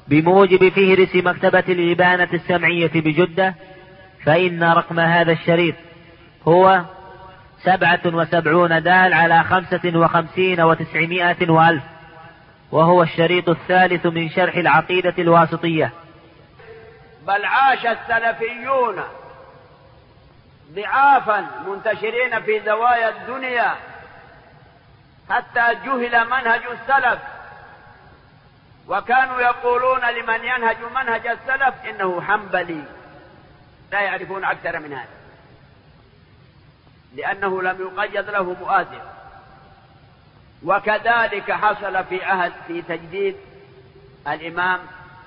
بموجب فهرس مكتبة الإبانة السمعية بجدة، فإن رقم هذا الشريط هو 77 دال على 55 و900 و1000، وهو الشريط الثالث من شرح العقيدة الواسطية. بل عاش السلفيون ضعافا منتشرين في زوايا الدنيا حتى جهل منهج السلف، وكانوا يقولون لمن ينهج منهج السلف إنه حنبلي، لا يعرفون أكثر من هذا، لأنه لم يقيد له مؤازر. وكذلك حصل في تجديد الإمام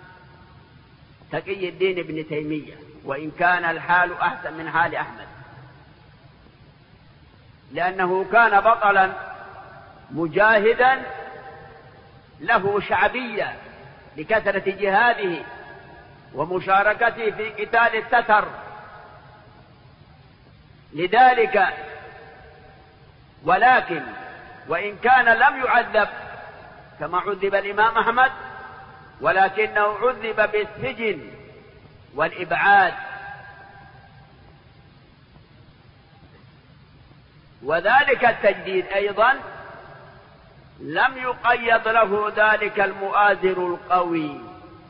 تقي الدين ابن تيمية، وإن كان الحال أحسن من حال أحمد، لأنه كان بطلا مجاهدا له شعبية لكثرة جهاده ومشاركته في قتال التتر. لذلك ولكن وإن كان لم يعذب كما عذب الإمام أحمد، ولكنه عذب بالسجن والإبعاد. وذلك التجديد أيضا لم يقيد له ذلك المؤازر القوي،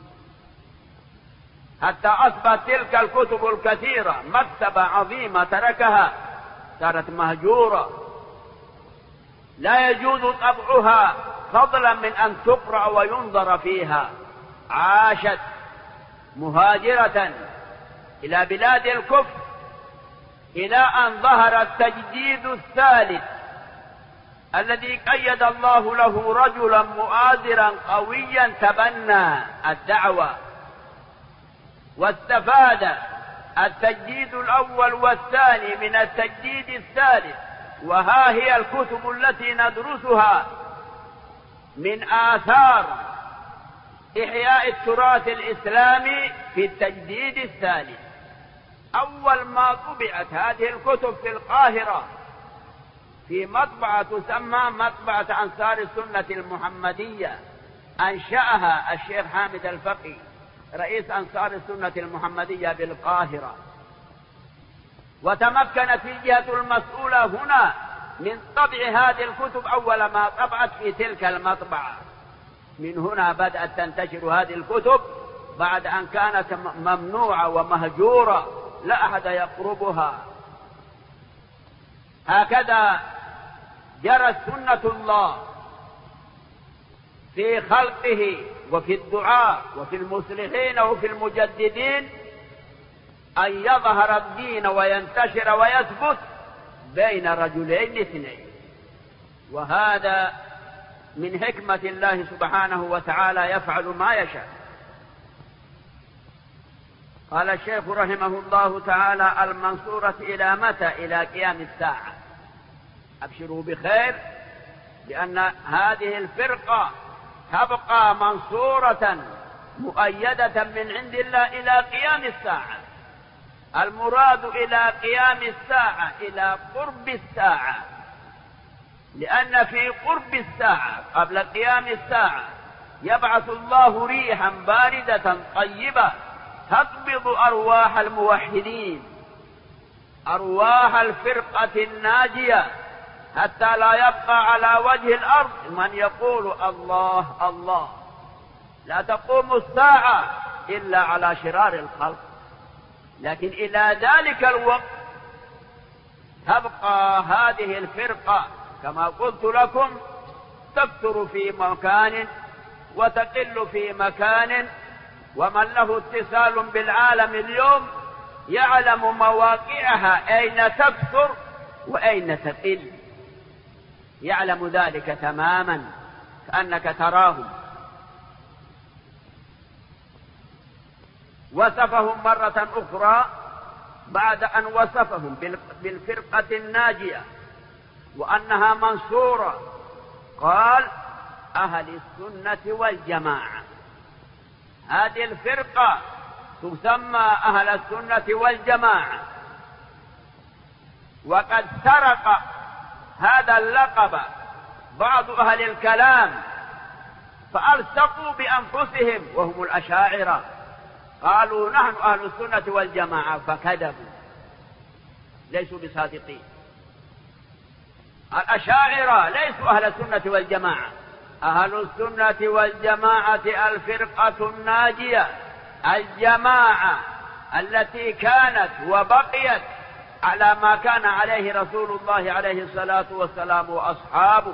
حتى أصبحت تلك الكتب الكثيرة مكتبة عظيمة تركها، صارت مهجورة لا يجوز طبعها فضلا من أن تقرأ وينظر فيها. عاشت مهاجرة إلى بلاد الكفر إلى أن ظهر التجديد الثالث الذي قيد الله له رجلا مؤازرا قويا تبنى الدعوة واستفاد التجديد الأول والثاني من التجديد الثالث. وها هي الكتب التي ندرسها من آثار إحياء التراث الإسلامي في التجديد الثالث. أول ما طبعت هذه الكتب في القاهرة في مطبعة تسمى مطبعة أنصار السنة المحمدية، أنشأها الشيخ حامد الفقي رئيس أنصار السنة المحمدية بالقاهرة، وتمكنت الجهة المسؤولة هنا من طبع هذه الكتب أول ما طبعت في تلك المطبعة. من هنا بدأت تنتشر هذه الكتب بعد أن كانت ممنوعة ومهجورة لا أحد يقربها. هكذا جرت سنة الله في خلقه وفي الدعاء وفي المصلحين وفي المجددين أن يظهر الدين وينتشر ويثبت بين رجلين اثنين، وهذا من حكمة الله سبحانه وتعالى يفعل ما يشاء. قال الشيخ رحمه الله تعالى: المنصورة إلى متى؟ إلى قيام الساعة. أبشروا بخير، لأن هذه الفرقة تبقى منصورة مؤيدة من عند الله إلى قيام الساعة. المراد إلى قيام الساعة إلى قرب الساعة، لأن في قرب الساعة قبل قيام الساعة يبعث الله ريحا باردة طيبة تقبض أرواح الموحدين، أرواح الفرقة الناجية، حتى لا يبقى على وجه الأرض من يقول الله الله. لا تقوم الساعة إلا على شرار الخلق، لكن إلى ذلك الوقت تبقى هذه الفرقة كما قلت لكم تكثر في مكان وتقل في مكان، ومن له اتصال بالعالم اليوم يعلم مواقعها أين تكثر وأين تقل، يعلم ذلك تماما كأنك تراهم. وصفهم مرة أخرى بعد أن وصفهم بالفرقة الناجية وأنها منصورة، قال: أهل السنة والجماعة. هذه الفرقة تسمى أهل السنة والجماعة، وقد سرق هذا اللقب بعض أهل الكلام فألصقوا بأنفسهم وهم الأشاعرة، قالوا نحن أهل السنة والجماعة فكذبوا، ليسوا بصادقين. الأشاعرة ليسوا أهل السنة والجماعة، أهل السنة والجماعة الفرقة الناجية، الجماعة التي كانت وبقيت على ما كان عليه رسول الله عليه الصلاة والسلام وأصحابه.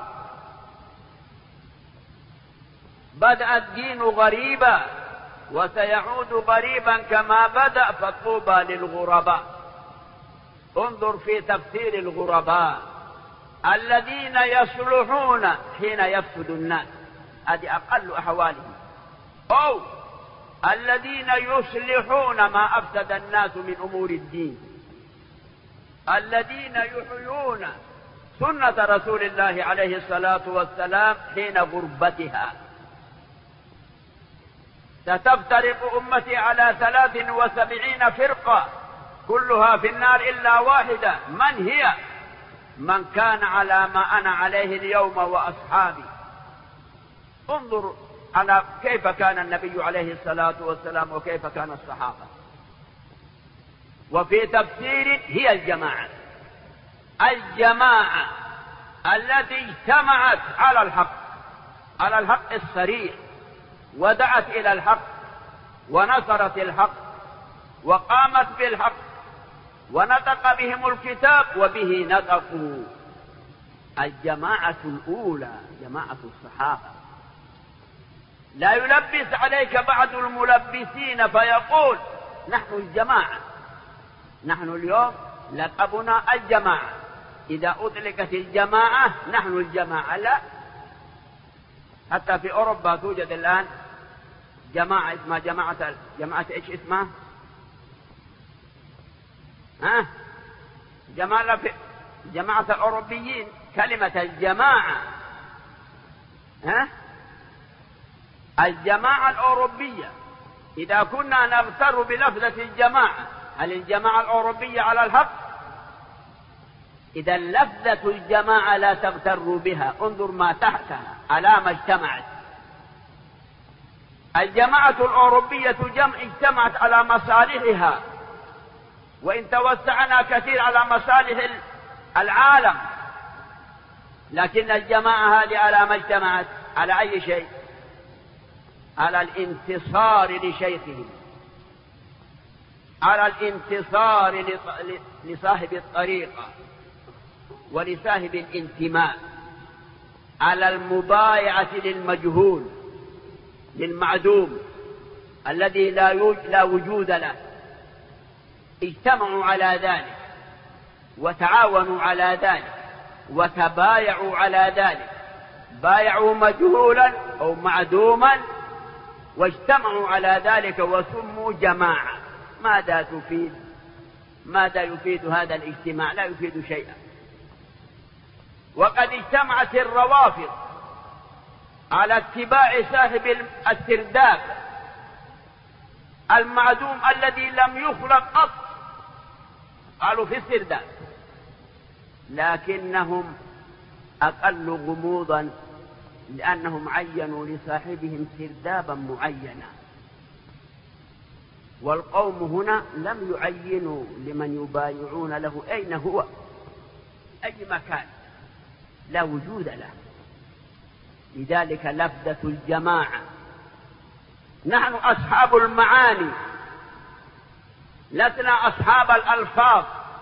بدأ الدين غريبا وسيعود غريبا كما بدأ، فطوبى للغرباء. انظر في تفسير الغرباء: الذين يصلحون حين يفسد الناس، هذه أقل أحوالهم، أو الذين يصلحون ما أفسد الناس من أمور الدين، الذين يحيون سنة رسول الله عليه الصلاة والسلام حين غربتها. ستفترق أمتي على 73 فرقة كلها في النار إلا واحدة، من هي؟ من كان على ما أنا عليه اليوم وأصحابي. انظر على كيف كان النبي عليه الصلاة والسلام وكيف كان الصحابة. وفي تفسير هي الجماعة، الجماعة التي اجتمعت على الحق، على الحق الصريح، ودعت إلى الحق ونصرت الحق وقامت بالحق ونطق بهم الكتاب وبه نطقوا. الجماعة الأولى جماعة الصحابة. لا يلبس عليك بعض الملبسين فيقول نحن الجماعة، نحن اليوم لقبنا الجماعة، إذا أطلقت الجماعة نحن الجماعة. لا، حتى في أوروبا توجد الآن جماعة اسمها جماعة إيش اسمها؟ جماعة الأوروبيين. كلمة الجماعة الجماعة الأوروبية. إذا كنا نغتر بلفظة الجماعة، هل الجماعة الأوروبية على الحق؟ إذا لفظة الجماعة لا تغتروا بها، انظر ما تحتها على ما اجتمعت. الجماعة الأوروبية اجتمعت على مصالحها، وإن توسعنا كثير على مصالح العالم، لكن الجماعة هذه على ما اجتمعت على أي شيء؟ على الانتصار لشيخهم، على الانتصار لصاحب الطريقة ولصاحب الانتماء، على المبايعة للمجهول للمعدوم الذي لا وجود له. اجتمعوا على ذلك وتعاونوا على ذلك وتبايعوا على ذلك، بايعوا مجهولا أو معدوما واجتمعوا على ذلك وسموا جماعة. ماذا تفيد؟ ماذا يفيد هذا الاجتماع؟ لا يفيد شيئا. وقد اجتمعت الروافض على اتباع صاحب السرداب المعدوم الذي لم يخلق قط، قالوا في السرداب، لكنهم أقل غموضا لأنهم عينوا لصاحبهم سردابا معينا، والقوم هنا لم يعينوا لمن يبايعون له أين هو، أي مكان، لا وجود له. لذلك لفظة الجماعة. نحن أصحاب المعاني، لسنا أصحاب الألفاظ.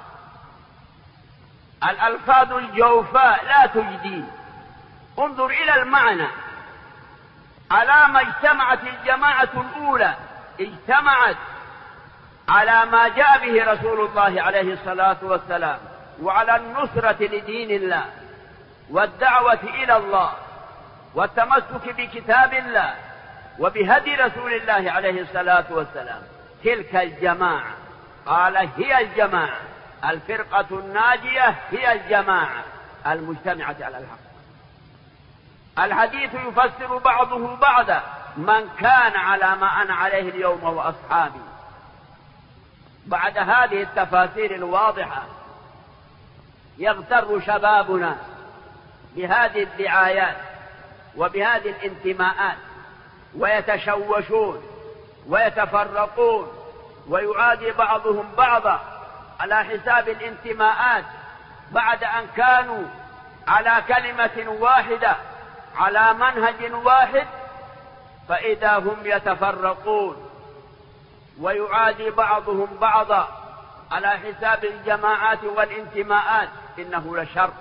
الألفاظ الجوفاء لا تجدي. انظر إلى المعنى. على ما اجتمعت الجماعة الأولى، اجتمعت على ما جاء به رسول الله عليه الصلاة والسلام، وعلى النصرة لدين الله والدعوة إلى الله والتمسك بكتاب الله وبهدي رسول الله عليه الصلاة والسلام. تلك الجماعة قال هي الجماعة، الفرقة الناجية هي الجماعة المجتمعة على الحق. الحديث يفسر بعضه بعضا: من كان على ما أنا عليه اليوم وأصحابي. بعد هذه التفاسير الواضحة يغتر شبابنا بهذه الدعايات وبهذه الانتماءات ويتشوشون ويتفرقون ويعادي بعضهم بعضا على حساب الانتماءات بعد أن كانوا على كلمة واحدة على منهج واحد، فإذا هم يتفرقون ويعادي بعضهم بعضا على حساب الجماعات والانتماءات، إنه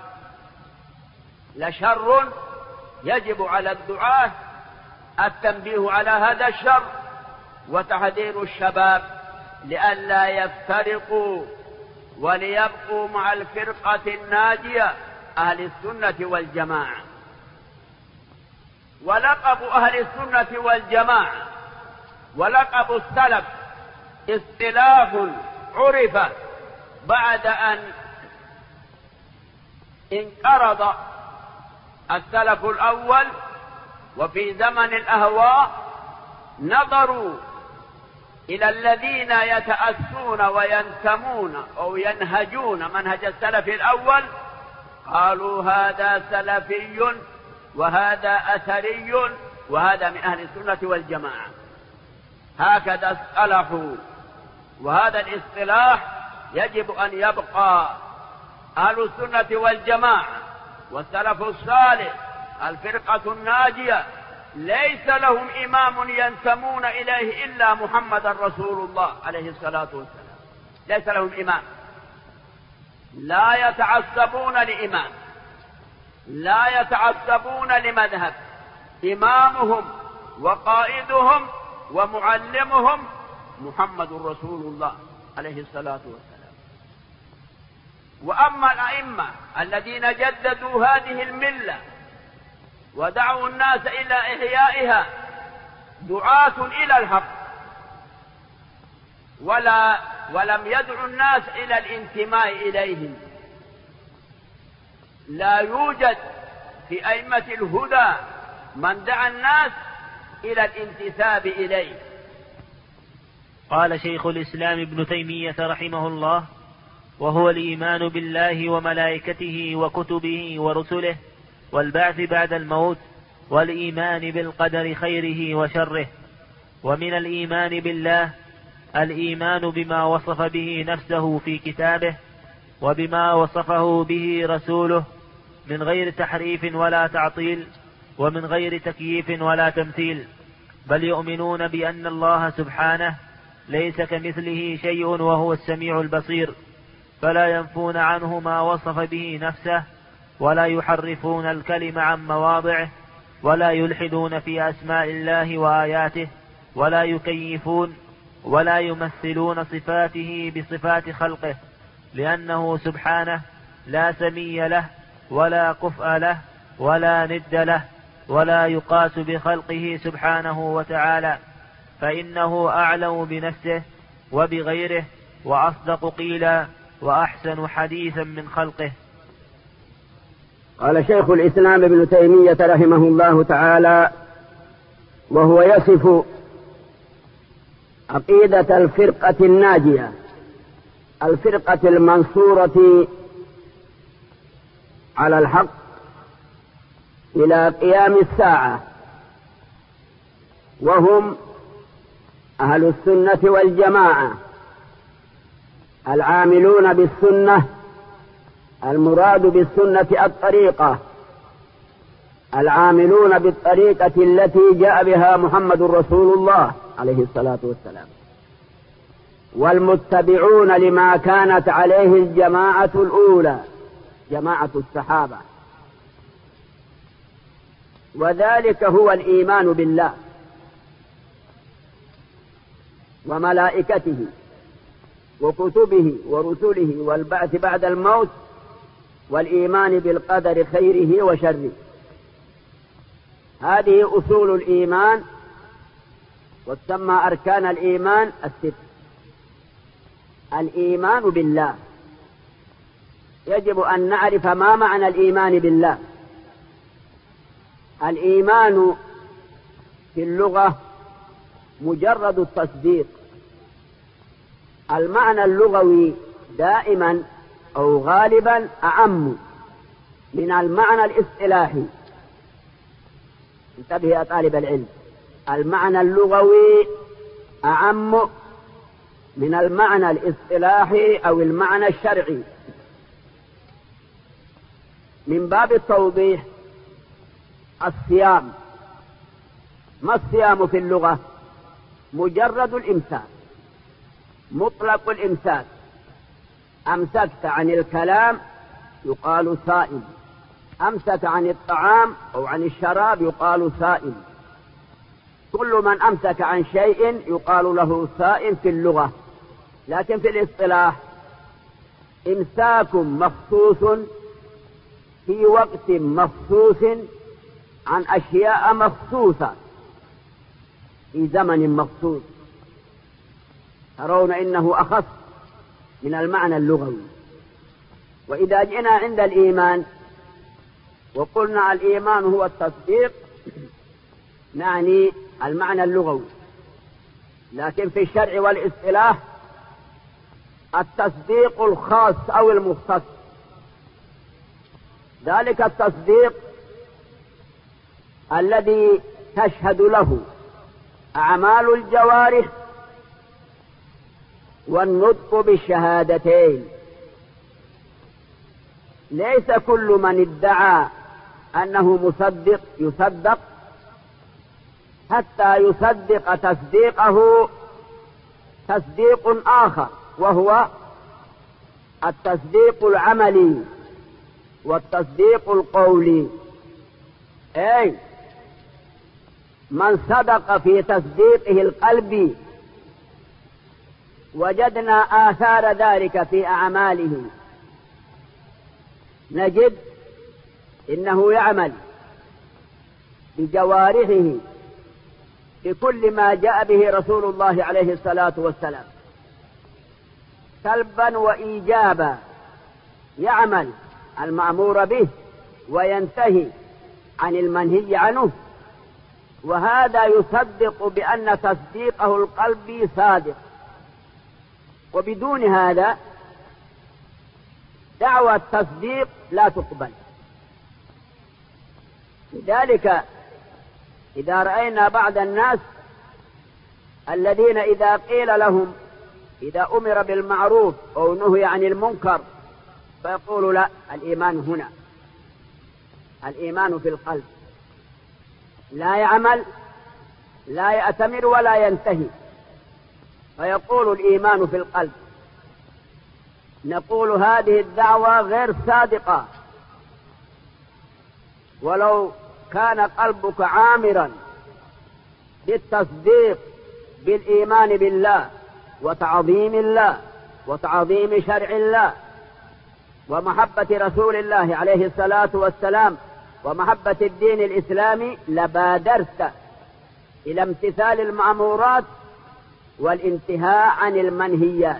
لشر يجب على الدعاة التنبيه على هذا الشر وتحذير الشباب لئلا يفترقوا وليبقوا مع الفرقة الناجية أهل السنة والجماعة. ولقب أهل السنة والجماعة ولقب السلف اصطلاح عرف بعد أن انقرض السلف الأول، وفي زمن الأهواء نظروا إلى الذين يتأسون وينتمون أو ينهجون منهج السلف الأول، قالوا هذا سلفي وهذا أثري وهذا من أهل السنة والجماعة. هكذا اصطلحوا، وهذا الاصطلاح يجب أن يبقى. أهل السنة والجماعة والسلف الصالح الفرقة الناجية ليس لهم إمام ينتمون إليه إلا محمد رسول الله عليه الصلاة والسلام. ليس لهم إمام، لا يتعصبون لإمام، لا يتعصبون لمذهب. إمامهم وقائدهم ومعلمهم محمد رسول الله عليه الصلاة والسلام. وأما الأئمة الذين جددوا هذه الملة ودعوا الناس إلى إحيائها دعاة إلى الحق، ولم يدعوا الناس إلى الانتماء إليهم. لا يوجد في أئمة الهدى من دعا الناس إلى الانتساب إليه. قال شيخ الإسلام ابن تيمية رحمه الله: وهو الإيمان بالله وملائكته وكتبه ورسله والبعث بعد الموت والإيمان بالقدر خيره وشره. ومن الإيمان بالله الإيمان بما وصف به نفسه في كتابه وبما وصفه به رسوله من غير تحريف ولا تعطيل ومن غير تكييف ولا تمثيل، بل يؤمنون بأن الله سبحانه ليس كمثله شيء وهو السميع البصير، فلا ينفون عنه ما وصف به نفسه ولا يحرفون الكلم عن مواضعه ولا يلحدون في أسماء الله وآياته ولا يكيفون ولا يمثلون صفاته بصفات خلقه، لأنه سبحانه لا سمي له ولا كفء له ولا ند له ولا يقاس بخلقه سبحانه وتعالى، فإنه أعلم بنفسه وبغيره وأصدق قيلا وأحسن حديثا من خلقه. قال شيخ الإسلام ابن تيمية رحمه الله تعالى وهو يصف عقيدة الفرقة الناجية، الفرقة المنصورة على الحق إلى قيام الساعة، وهم أهل السنة والجماعة العاملون بالسنة. المراد بالسنة الطريقة، العاملون بالطريقة التي جاء بها محمد رسول الله عليه الصلاة والسلام، والمتبعون لما كانت عليه الجماعة الأولى جماعة الصحابة. وذلك هو الإيمان بالله وملائكته وكتبه ورسله والبعث بعد الموت والإيمان بالقدر خيره وشره. هذه أصول الإيمان، وتسمى أركان الإيمان الست. الإيمان بالله، يجب أن نعرف ما معنى الإيمان بالله. الإيمان في اللغة مجرد التصديق. المعنى اللغوي دائما أو غالبا أعم من المعنى الاصطلاحي. انتبه يا طالب العلم، المعنى اللغوي أعم من المعنى الاصطلاحي أو المعنى الشرعي. من باب التوضيح، الصيام، ما الصيام في اللغة؟ مجرد الإمساك، مطلق الإمساك، أمسكت عن الكلام يقال صائم، أمسك عن الطعام أو عن الشراب يقال صائم. كل من أمسك عن شيء يقال له صائم في اللغة. لكن في الاصطلاح إمساك مخصوص في وقت مخصوص عن أشياء مخصوصة في زمن مخصوص. ترون إنه أخص من المعنى اللغوي. وإذا جئنا عند الإيمان وقلنا الإيمان هو التصديق، نعني المعنى اللغوي. لكن في الشرع والاصطلاح التصديق الخاص أو المختص. ذلك التصديق الذي تشهد له أعمال الجوارح والنطق بالشهادتين. ليس كل من ادعى أنه مصدق يصدق، حتى يصدق تصديقه تصديق آخر، وهو التصديق العملي والتصديق القولي. أي من صدق في تصديقه القلبي وجدنا آثار ذلك في أعماله، نجد إنه يعمل بجوارحه بكل ما جاء به رسول الله عليه الصلاة والسلام سلبا وإيجابا، يعمل المأمور به وينتهي عن المنهي عنه. وهذا يصدق بأن تصديقه القلبي صادق. وبدون هذا دعوى التصديق لا تقبل. لذلك إذا رأينا بعض الناس الذين إذا قيل لهم، إذا أمر بالمعروف أو نهي عن المنكر، فيقول لا، الإيمان هنا، الإيمان في القلب، لا يعمل، لا يأتمر ولا ينتهي، فيقول الإيمان في القلب. نقول هذه الدعوة غير صادقة. ولو كان قلبك عامرا بالتصديق بالإيمان بالله وتعظيم الله وتعظيم شرع الله ومحبة رسول الله عليه الصلاة والسلام ومحبة الدين الإسلامي، لبادرت إلى امتثال المأمورات والانتهاء عن المنهيات.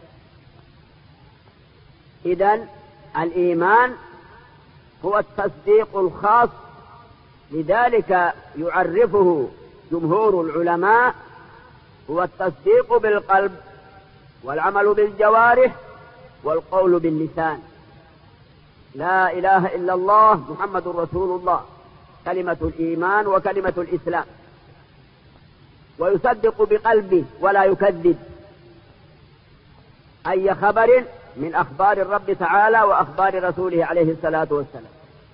إذن الإيمان هو التصديق الخاص. لذلك يعرفه جمهور العلماء هو التصديق بالقلب والعمل بالجوارح والقول باللسان. لا إله إلا الله محمد رسول الله، كلمة الإيمان وكلمة الإسلام. ويصدق بقلبه ولا يكذب أي خبر من أخبار الرب تعالى وأخبار رسوله عليه الصلاة والسلام.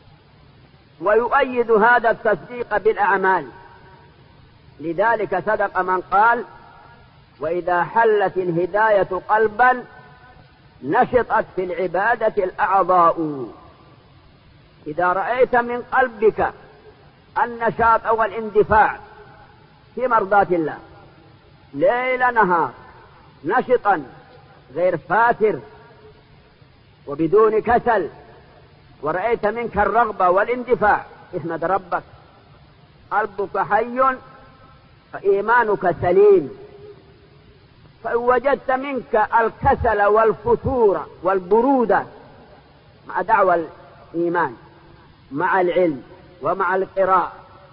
ويؤيد هذا التصديق بالأعمال. لذلك صدق من قال: وإذا حلت الهداية قلبا نشطت في العبادة الأعضاء. إذا رأيت من قلبك النشاط أو الاندفاع في مرضاة الله ليل نهار، نشطا غير فاتر وبدون كسل، ورأيت منك الرغبة والاندفاع، احمد ربك. قلبك حي فإيمانك سليم. فإن وجدت منك الكسل والفتور والبرودة مع دعوى الإيمان مع العلم ومع القراءة،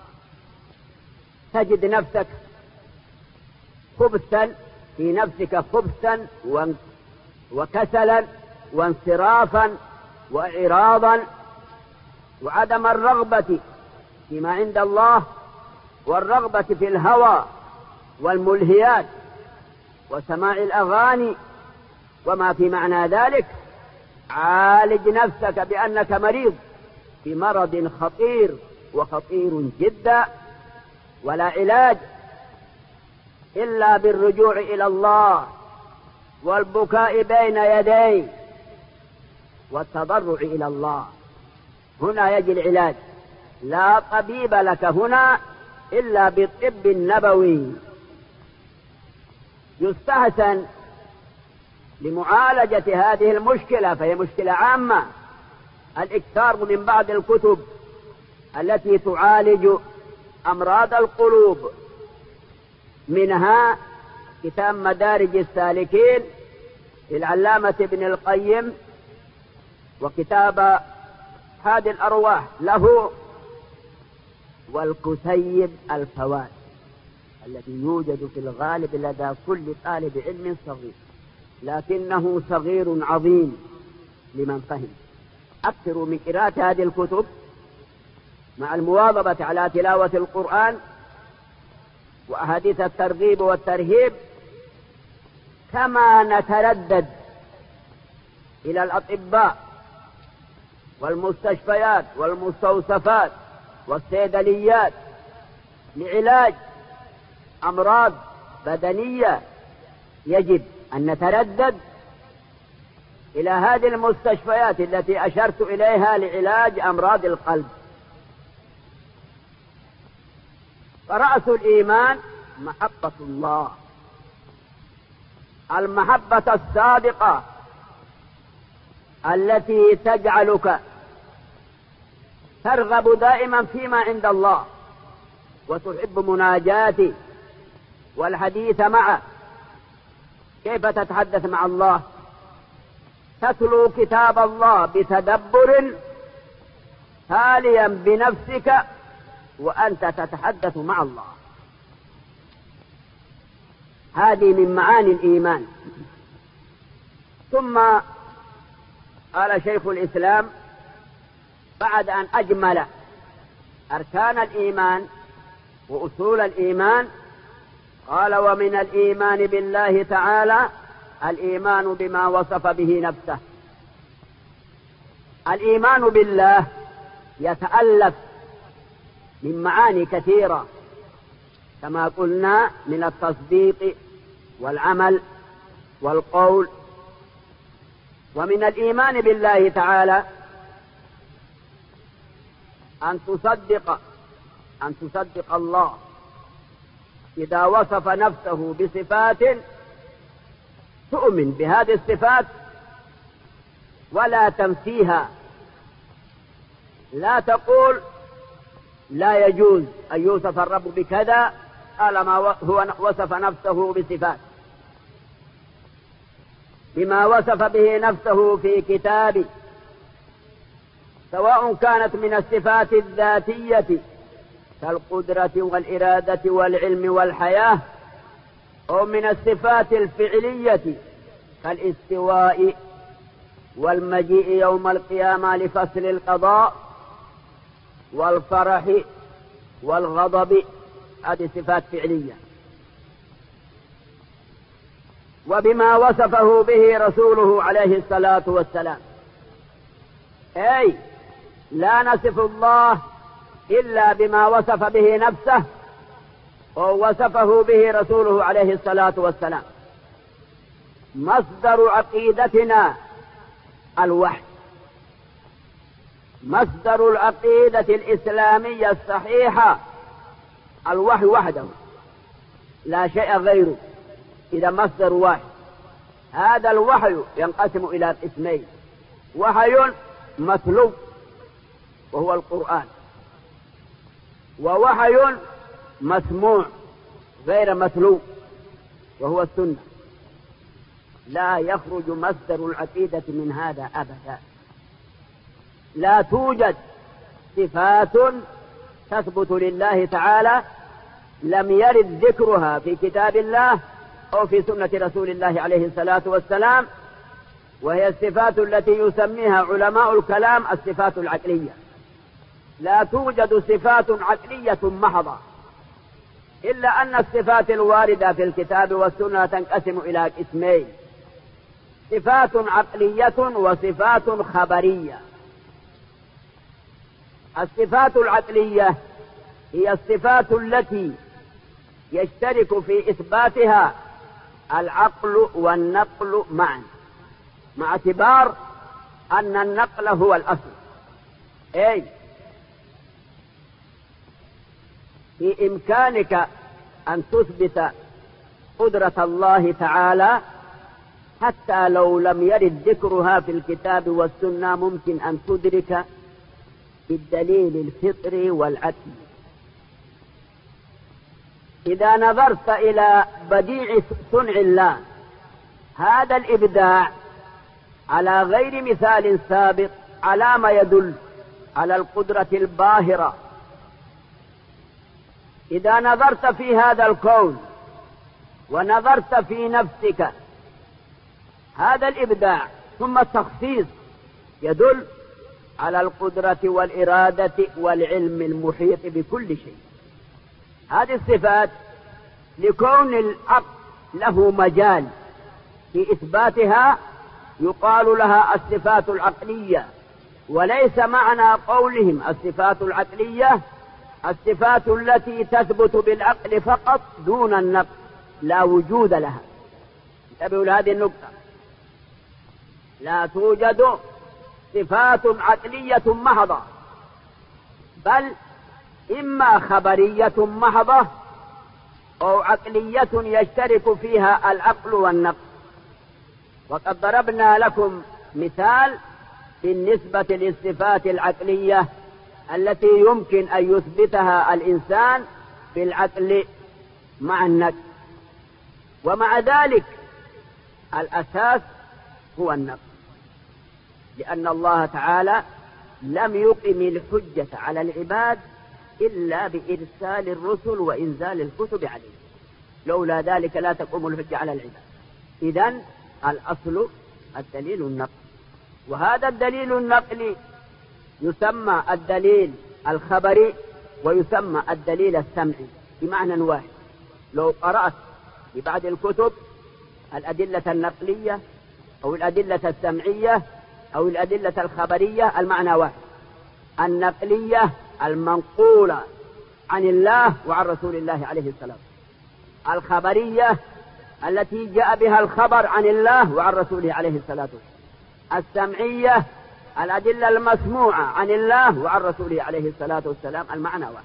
تجد نفسك خبثا في نفسك، خبثا وكسلا وانصرافا وإعراضا وعدم الرغبة فيما عند الله والرغبة في الهوى والملهيات وسماع الأغاني وما في معنى ذلك، عالج نفسك بأنك مريض في مرض خطير وخطير جدا، ولا علاج إلا بالرجوع إلى الله والبكاء بين يديه والتضرع إلى الله. هنا يجي العلاج، لا طبيب لك هنا إلا بالطب النبوي. يستحسن لمعالجة هذه المشكلة، فهي مشكلة عامة، الإكثار من بعض الكتب التي تعالج أمراض القلوب، منها كتاب مدارج السالكين للعلامة ابن القيم، وكتاب هادي الأرواح له، والكتيب الفوائد الذي يوجد في الغالب لدى كل طالب علم صغير، لكنه صغير عظيم لمن فهم. أكثروا من قراءة هذه الكتب مع المواظبة على تلاوة القرآن وأحاديث الترغيب والترهيب، كما نتردد إلى الأطباء والمستشفيات والمستوصفات والصيدليات لعلاج أمراض بدنية، يجب أن نتردد إلى هذه المستشفيات التي أشرت إليها لعلاج أمراض القلب. فرأس الإيمان محبة الله، المحبة الصادقة التي تجعلك ترغب دائما فيما عند الله وتحب مناجاته والحديث معه. كيف تتحدث مع الله؟ تتلو كتاب الله بتدبر تاليا بنفسك وأنت تتحدث مع الله. هذه من معاني الإيمان. ثم قال شيخ الإسلام بعد أن أجمل أركان الإيمان وأصول الإيمان، قال: ومن الإيمان بالله تعالى الإيمان بما وصف به نفسه. الإيمان بالله يتألف من معاني كثيرة كما قلنا، من التصديق والعمل والقول. ومن الإيمان بالله تعالى أن تصدق الله إذا وصف نفسه بصفات، تؤمن بهذه الصفات ولا تنفيها. لا تقول لا يجوز أن يوصف الرب بكذا طالما هو وصف نفسه بصفات، بما وصف به نفسه في كتابه، سواء كانت من الصفات الذاتية كالقدرة والإرادة والعلم والحياة، أو من الصفات الفعلية كالاستواء والمجيء يوم القيامة لفصل القضاء والفرح والغضب، هذه صفات فعلية. وبما وصفه به رسوله عليه الصلاة والسلام، أي لا نصف الله إلا بما وصف به نفسه أو وصفه به رسوله عليه الصلاة والسلام. مصدر عقيدتنا الوحي، مصدر العقيدة الإسلامية الصحيحة الوحي وحده، لا شيء غيره. إذا مصدر واحد، هذا الوحي ينقسم إلى قسمين: وحي متلو وهو القرآن، ووحي مسموع غير متلو وهو السنة. لا يخرج مصدر العقيدة من هذا أبدا. لا توجد صفات تثبت لله تعالى لم يرد ذكرها في كتاب الله أو في سنة رسول الله عليه الصلاة والسلام، وهي الصفات التي يسميها علماء الكلام الصفات العقلية. لا توجد صفات عقلية محضة إلا أن الصفات الواردة في الكتاب والسنة تنقسم إلى قسمين: صفات عقلية وصفات خبرية. الصفات العقلية هي الصفات التي يشترك في إثباتها العقل والنقل معا، مع اعتبار أن النقل هو الأصل. أي في إمكانك أن تثبت قدرة الله تعالى حتى لو لم يرد ذكرها في الكتاب والسنة، ممكن أن تدرك بالدليل الفطري والعقلي. إذا نظرت إلى بديع صنع الله، هذا الإبداع على غير مثال سابق على ما يدل على القدرة الباهرة. إذا نظرت في هذا الكون ونظرت في نفسك، هذا الإبداع ثم التخصيص يدل على القدرة والإرادة والعلم المحيط بكل شيء. هذه الصفات لكون العقل له مجال في إثباتها يقال لها الصفات العقلية، وليس معنى قولهم الصفات العقلية الصفات التي تثبت بالعقل فقط دون النقل، لا وجود لها. انتبهوا لهذه النقطة، لا توجد صفات عقلية محضة، بل إما خبرية محضة أو عقلية يشترك فيها العقل والنقل. وقد ضربنا لكم مثال بالنسبة للصفات العقلية التي يمكن أن يثبتها الإنسان بالعقل مع النقل، ومع ذلك الأساس هو النقل، لأن الله تعالى لم يقم الحجة على العباد إلا بإرسال الرسل وإنزال الكتب عليهم، لولا ذلك لا تقوم الحجة على العباد. إذن الأصل الدليل النقل، وهذا الدليل النقلي يسمى الدليل الخبري ويسمى الدليل السمعي بمعنى واحد. لو قرأت في بعض الكتب الأدلة النقلية أو الأدلة السمعية أو الأدلة الخبرية، المعنى واحد: النقلية المنقولة عن الله وعن رسول الله عليه السلام، الخبرية التي جاء بها الخبر عن الله وعن رسوله عليه الصلاة والسلام، السمعية الأدلة المسموعة عن الله وعن رسوله عليه الصلاة والسلام، المعنى واحد.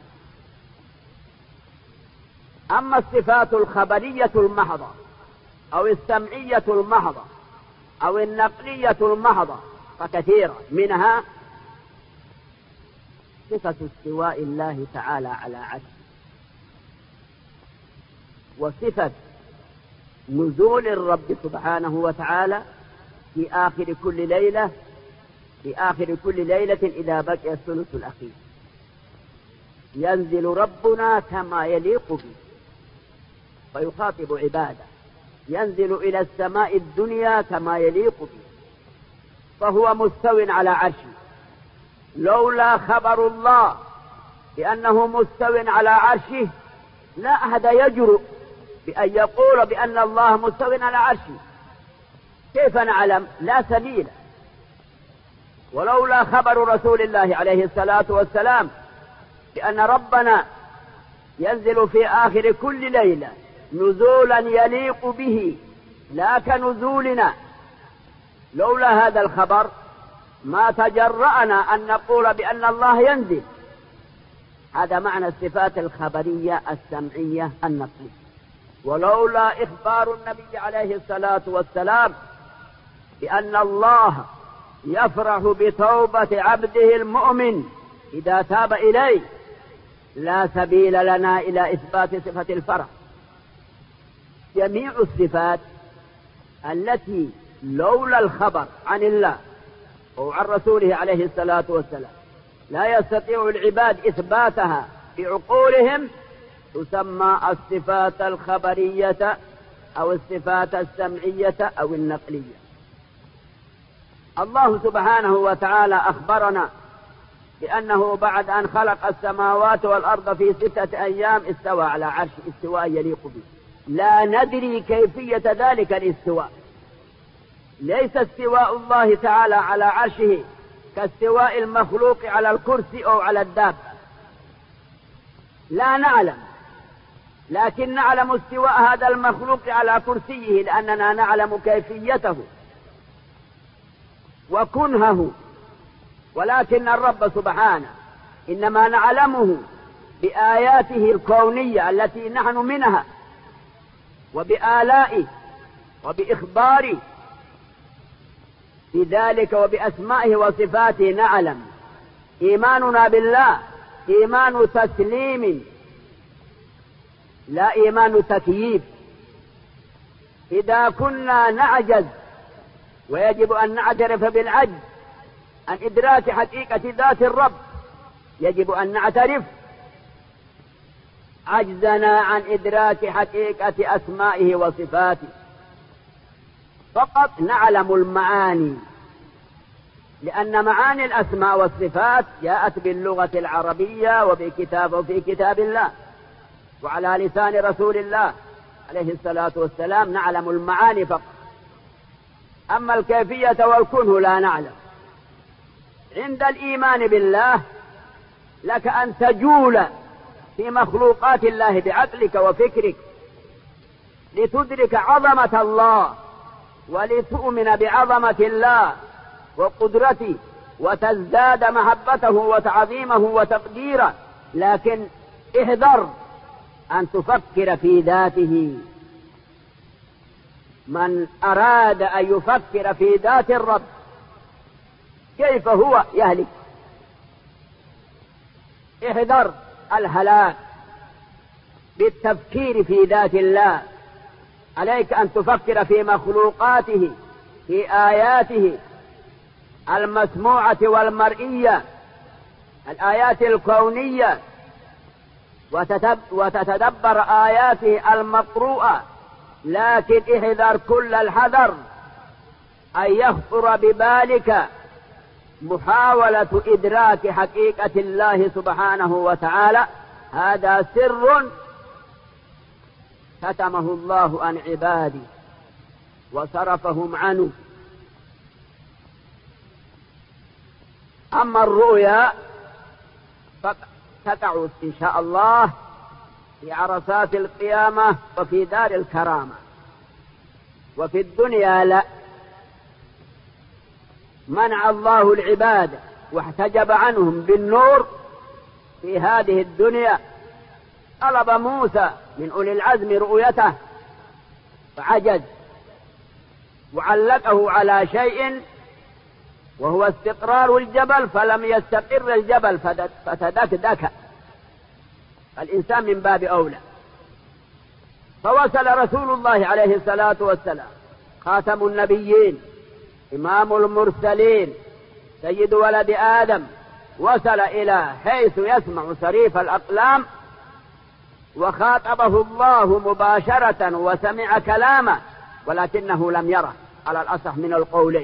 أما الصفات الخبرية المحضة أو السمعية المحضة أو النقلية المحضة فكثيرة، منها صفة استواء الله تعالى على عرشه، وصفة نزول الرب سبحانه وتعالى في آخر كل ليلة إذا بقي الثلث الأخير، ينزل ربنا كما يليق به فيخاطب عباده، ينزل إلى السماء الدنيا كما يليق به، فهو مستو على عرشه. لولا خبر الله بأنه مستو على عرشه لا أحد يجرؤ بأن يقول بأن الله مستو على عرشه. كيف نعلم؟ لا سبيل. ولولا خبر رسول الله عليه الصلاة والسلام بأن ربنا ينزل في آخر كل ليلة نزولا يليق به لا كنزولنا، لولا هذا الخبر ما تجرأنا أن نقول بأن الله ينزل. هذا معنى الصفات الخبرية السمعية النقلية. ولولا إخبار النبي عليه الصلاة والسلام بأن الله يفرح بتوبة عبده المؤمن إذا تاب إليه لا سبيل لنا إلى إثبات صفة الفرح. جميع الصفات التي لولا الخبر عن الله أو عن رسوله عليه الصلاة والسلام لا يستطيع العباد إثباتها بعقولهم تسمى الصفات الخبرية أو الصفات السمعية أو النقلية. الله سبحانه وتعالى أخبرنا بأنه بعد أن خلق السماوات والأرض في 6 أيام استوى على عرش استواء يليق به. لا ندري كيفية ذلك الاستواء. ليس استواء الله تعالى على عرشه كاستواء المخلوق على الكرسي أو على الدابة، لا نعلم، لكن نعلم استواء هذا المخلوق على كرسيه لأننا نعلم كيفيته وكنهه، ولكن الرب سبحانه إنما نعلمه بآياته الكونية التي نحن منها، وبآلائه وبإخباره بذلك وبأسمائه وصفاته نعلم. إيماننا بالله إيمان تسليم لا إيمان تكييف. إذا كنا نعجز، ويجب أن نعترف بالعجز عن إدراك حقيقة ذات الرب، يجب أن نعترف عجزنا عن إدراك حقيقة أسمائه وصفاته. فقط نعلم المعاني، لأن معاني الأسماء والصفات جاءت باللغة العربية وفي كتاب الله وعلى لسان رسول الله عليه الصلاة والسلام. نعلم المعاني فقط، أما الكيفية والكنه لا نعلم. عند الإيمان بالله لك أن تجول في مخلوقات الله بعقلك وفكرك لتدرك عظمة الله ولتؤمن بعظمة الله وقدرته وتزداد محبته وتعظيمه وتقديره، لكن احذر أن تفكر في ذاته. من أراد أن يفكر في ذات الرب كيف هو يهلك. احذر الهلاك بالتفكير في ذات الله. عليك أن تفكر في مخلوقاته، في آياته المسموعة والمرئية، الآيات الكونية، وتتدبر آياته المقروءة. لكن احذر كل الحذر أن يخطر ببالك محاولة إدراك حقيقة الله سبحانه وتعالى. هذا سر كتمه الله عن عباده وصرفهم عنه. أما الرؤيا فتقع إن شاء الله في عرصات القيامة وفي دار الكرامة، وفي الدنيا لا. منع الله العباد واحتجب عنهم بالنور في هذه الدنيا. طلب موسى من أولي العزم رؤيته فعجز، وعلقه على شيء وهو استقرار الجبل فلم يستقر الجبل فتدكدك. الإنسان من باب أولى. فوصل رسول الله عليه الصلاة والسلام خاتم النبيين إمام المرسلين سيد ولد آدم، وصل إلى حيث يسمع صريف الأقلام، وخاطبه الله مباشرة وسمع كلامه، ولكنه لم يره على الأصح من القولين،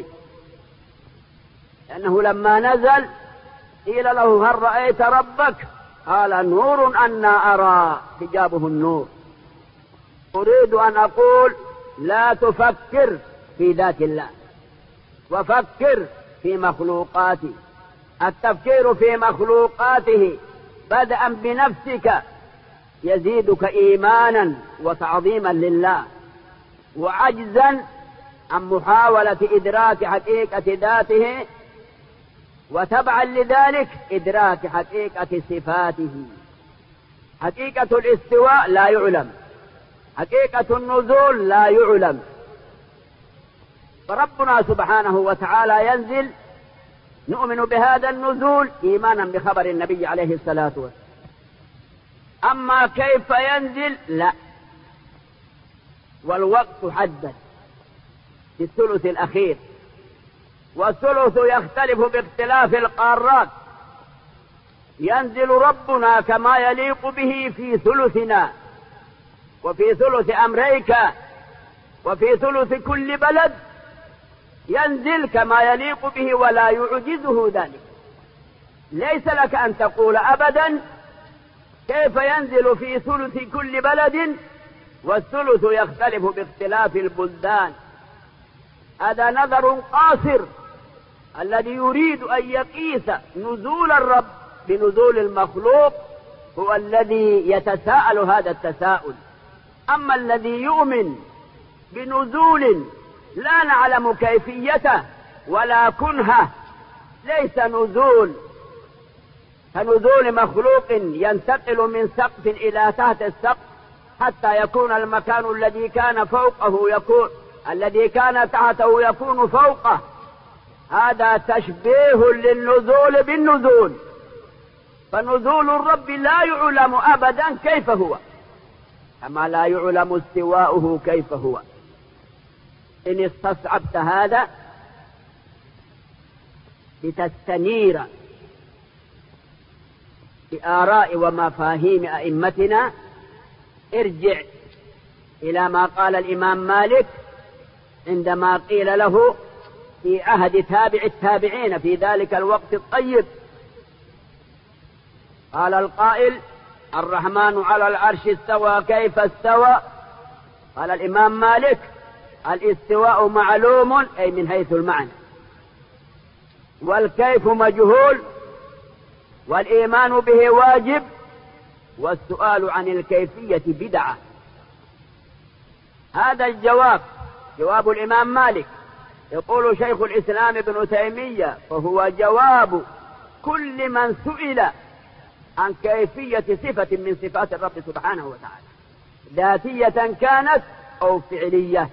لأنه لما نزل قيل له هل رأيت ربك؟ قال نور أنا أرى، حجابه النور. أريد أن أقول لا تفكر في ذات الله، وفكر في مخلوقاته. التفكير في مخلوقاته بدءا بنفسك يزيدك إيمانا وتعظيما لله، وعجزا عن محاولة إدراك حقيقة ذاته، وتبعا لذلك إدراك حقيقة صفاته. حقيقة الاستواء لا يعلم، حقيقة النزول لا يعلم. فربنا سبحانه وتعالى ينزل، نؤمن بهذا النزول إيمانا بخبر النبي عليه الصلاة والسلام. أما كيف ينزل لا. والوقت حدد في الثلث الأخير، والثلث يختلف باختلاف القارات. ينزل ربنا كما يليق به في ثلثنا، وفي ثلث أمريكا، وفي ثلث كل بلد ينزل كما يليق به ولا يعجزه ذلك. ليس لك أن تقول أبدا كيف ينزل في ثلث كل بلد والثلث يختلف باختلاف البلدان. هذا نظر قاصر. الذي يريد أن يقيس نزول الرب بنزول المخلوق هو الذي يتساءل هذا التساؤل. أما الذي يؤمن بنزول لا نعلم كيفيته ولا كنهه، ليس نزول كنزول مخلوق ينتقل من سقف إلى تحت السقف حتى يكون المكان الذي كان فوقه يكون الذي كان تحته يكون فوقه. هذا تشبيه للنزول بالنزول. فنزول الرب لا يعلم أبدا كيف هو، كما لا يعلم استواؤه كيف هو. إن استصعبت هذا لتستنير بآراء ومفاهيم أئمتنا، ارجع إلى ما قال الإمام مالك عندما قيل له في عهد تابع التابعين في ذلك الوقت الطيب، قال القائل: الرحمن على العرش استوى، كيف استوى؟ قال الإمام مالك: الاستواء معلوم، أي من حيث المعنى، والكيف مجهول، والإيمان به واجب، والسؤال عن الكيفية بدعة. هذا الجواب جواب الإمام مالك. يقول شيخ الإسلام ابن تيمية: فهو جواب كل من سئل عن كيفية صفة من صفات الرب سبحانه وتعالى، ذاتية كانت أو فعلية.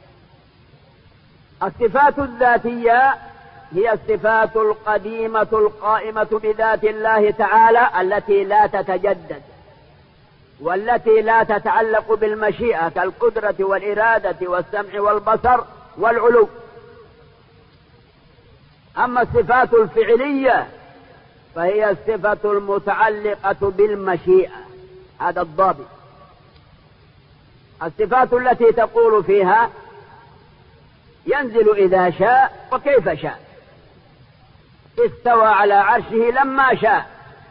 الصفات الذاتية هي الصفات القديمة القائمة بذات الله تعالى التي لا تتجدد، والتي لا تتعلق بالمشيئة كالقدرة والإرادة والسمع والبصر والعلو. أما الصفات الفعلية فهي الصفة المتعلقة بالمشيئة. هذا الضابط. الصفات التي تقول فيها: ينزل إذا شاء وكيف شاء، استوى على عرشه لما شاء،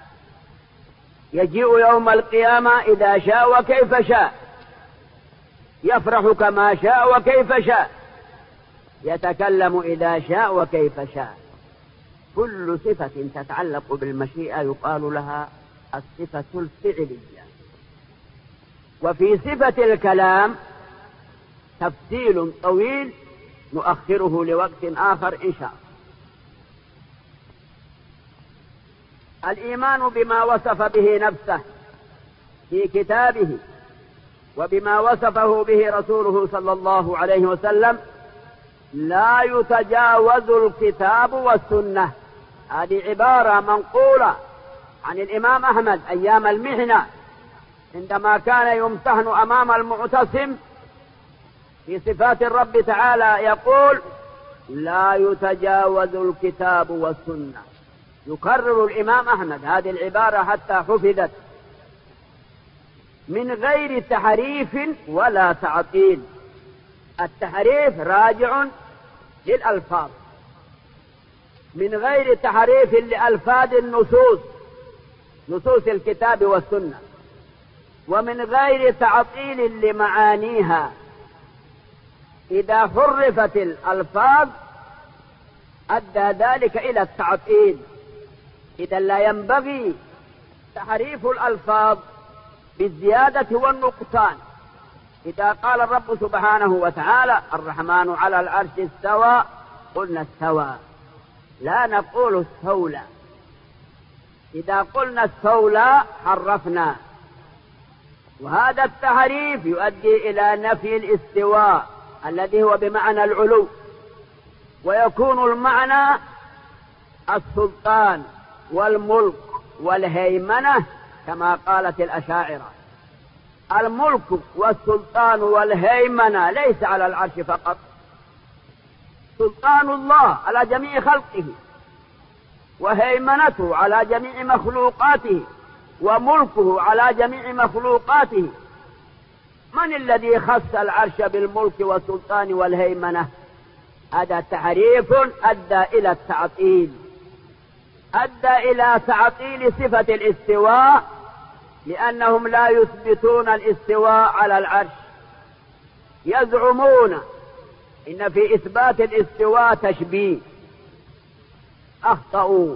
يجيء يوم القيامة إذا شاء وكيف شاء، يفرح كما شاء وكيف شاء، يتكلم إذا شاء وكيف شاء. كل صفة تتعلق بالمشيئة يقال لها الصفة الفعلية. وفي صفة الكلام تفصيل طويل نؤخره لوقت آخر إن شاء الله. الإيمان بما وصف به نفسه في كتابه وبما وصفه به رسوله صلى الله عليه وسلم لا يتجاوز الكتاب والسنة. هذه عبارة منقولة عن الإمام أحمد أيام المحنة عندما كان يمتحن أمام المعتصم في صفات الرب تعالى، يقول: لا يتجاوز الكتاب والسنة. يكرر الإمام أحمد هذه العبارة حتى حفظت من غير تحريف ولا تعطيل. التحريف راجع للألفاظ، من غير تحريف لألفاظ النصوص، نصوص الكتاب والسنة، ومن غير تعطيل لمعانيها. إذا حرفت الألفاظ أدى ذلك إلى التعطيل. إذا لا ينبغي تحريف الألفاظ بالزيادة والنقصان. إذا قال الرب سبحانه وتعالى: الرحمن على العرش استوى، قلنا استوى، لا نقول استولى. إذا قلنا استولى حرفنا، وهذا التحريف يؤدي إلى نفي الاستواء الذي هو بمعنى العلو، ويكون المعنى السلطان والملك والهيمنة كما قالت الأشاعرة. الملك والسلطان والهيمنة ليس على العرش فقط، سلطان الله على جميع خلقه، وهيمنته على جميع مخلوقاته، وملكه على جميع مخلوقاته. من الذي خص العرش بالملك والسلطان والهيمنة؟ هذا تحريف أدى إلى التعطيل. أدى إلى تعطيل صفة الاستواء، لأنهم لا يثبتون الاستواء على العرش، يزعمون إن في إثبات الاستواء تشبيه. أخطأوا.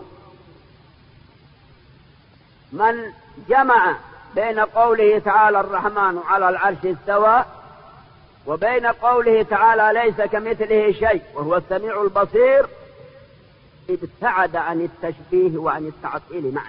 من جمع بين قوله تعالى الرحمن على العرش استوى وبين قوله تعالى ليس كمثله شيء وهو السميع البصير ابتعد عن التشبيه وعن التعطيل معا.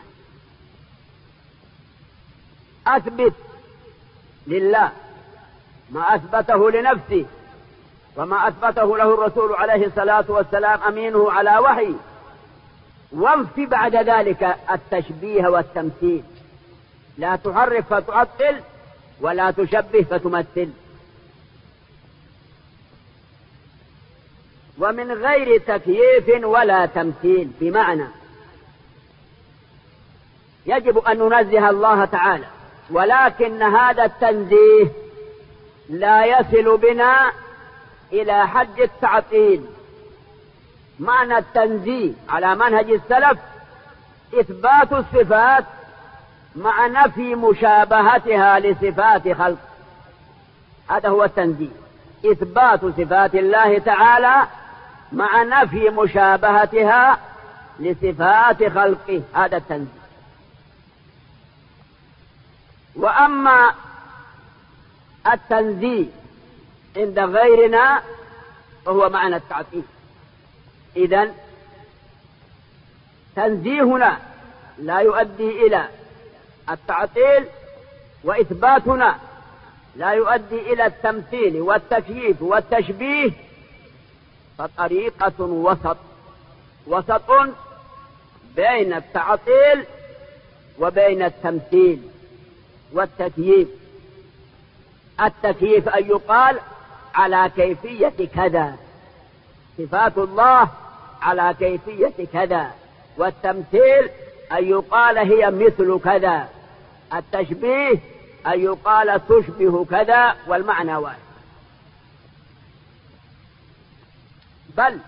أثبت لله ما أثبته لنفسه وما أثبته له الرسول عليه الصلاة والسلام أمينه على وحي، وانفي بعد ذلك التشبيه والتمثيل. لا تحرف فتعطل ولا تشبه فتمثل. ومن غير تكييف ولا تمثيل، بمعنى يجب أن ننزه الله تعالى، ولكن هذا التنزيه لا يصل بنا إلى حد التعطيل. معنى التنزيه على منهج السلف إثبات الصفات مع نفي مشابهتها لصفات خلق. هذا هو التنزيه، إثبات صفات الله تعالى مع نفي مشابهتها لصفات خلقه، هذا التنزيه. وأما التنزيه عند غيرنا فهو معنى التعطيل. إذن تنزيهنا لا يؤدي إلى التعطيل، وإثباتنا لا يؤدي إلى التمثيل والتكييف والتشبيه، فطريقة وسط بين التعطيل وبين التمثيل والتكييف. التكييف أن يقال على كيفية كذا، صفات الله على كيفية كذا، والتمثيل أن يقال هي مثل كذا، التشبيه أن يقال تشبه كذا، والمعنى واحد. بل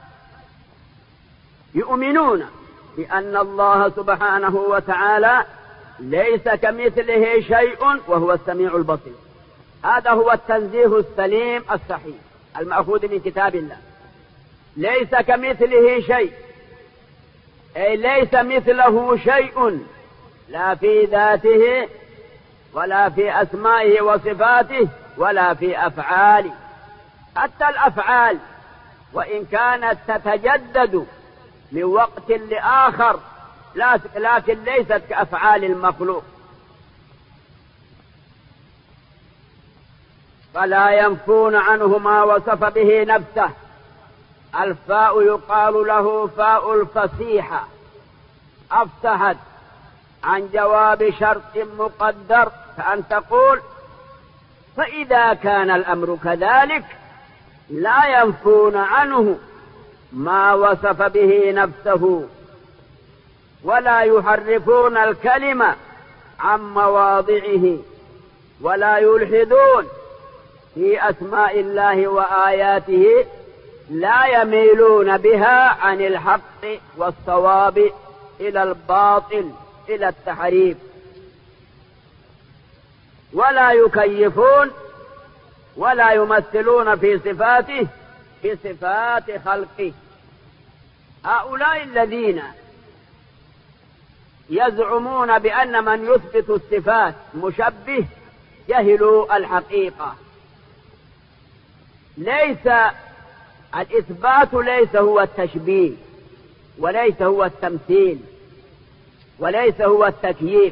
يؤمنون بأن الله سبحانه وتعالى ليس كمثله شيء وهو السميع البصير. هذا هو التنزيه السليم الصحيح المأخوذ من كتاب الله. ليس كمثله شيء، أي ليس مثله شيء، لا في ذاته ولا في أسمائه وصفاته ولا في أفعاله. حتى الأفعال وإن كانت تتجدد من وقت لآخر لكن ليست كأفعال المخلوق. فلا ينفون عنه ما وصف به نفسه. الفاء يقال له فاء الفصيحة، أفصحت عن جواب شرط مقدر، كأن تقول فإذا كان الأمر كذلك لا ينفون عنه ما وصف به نفسه، ولا يحرفون الكلمة عن مواضعه، ولا يلحدون في أسماء الله وآياته، لا يميلون بها عن الحق والصواب إلى الباطل إلى التحريف، ولا يكيفون ولا يمثلون في صفاته بصفات خلقه. هؤلاء الذين يزعمون بأن من يثبت الصفات مشبه جهلوا الحقيقة. ليس الإثبات ليس هو التشبيه، وليس هو التمثيل، وليس هو التكييف،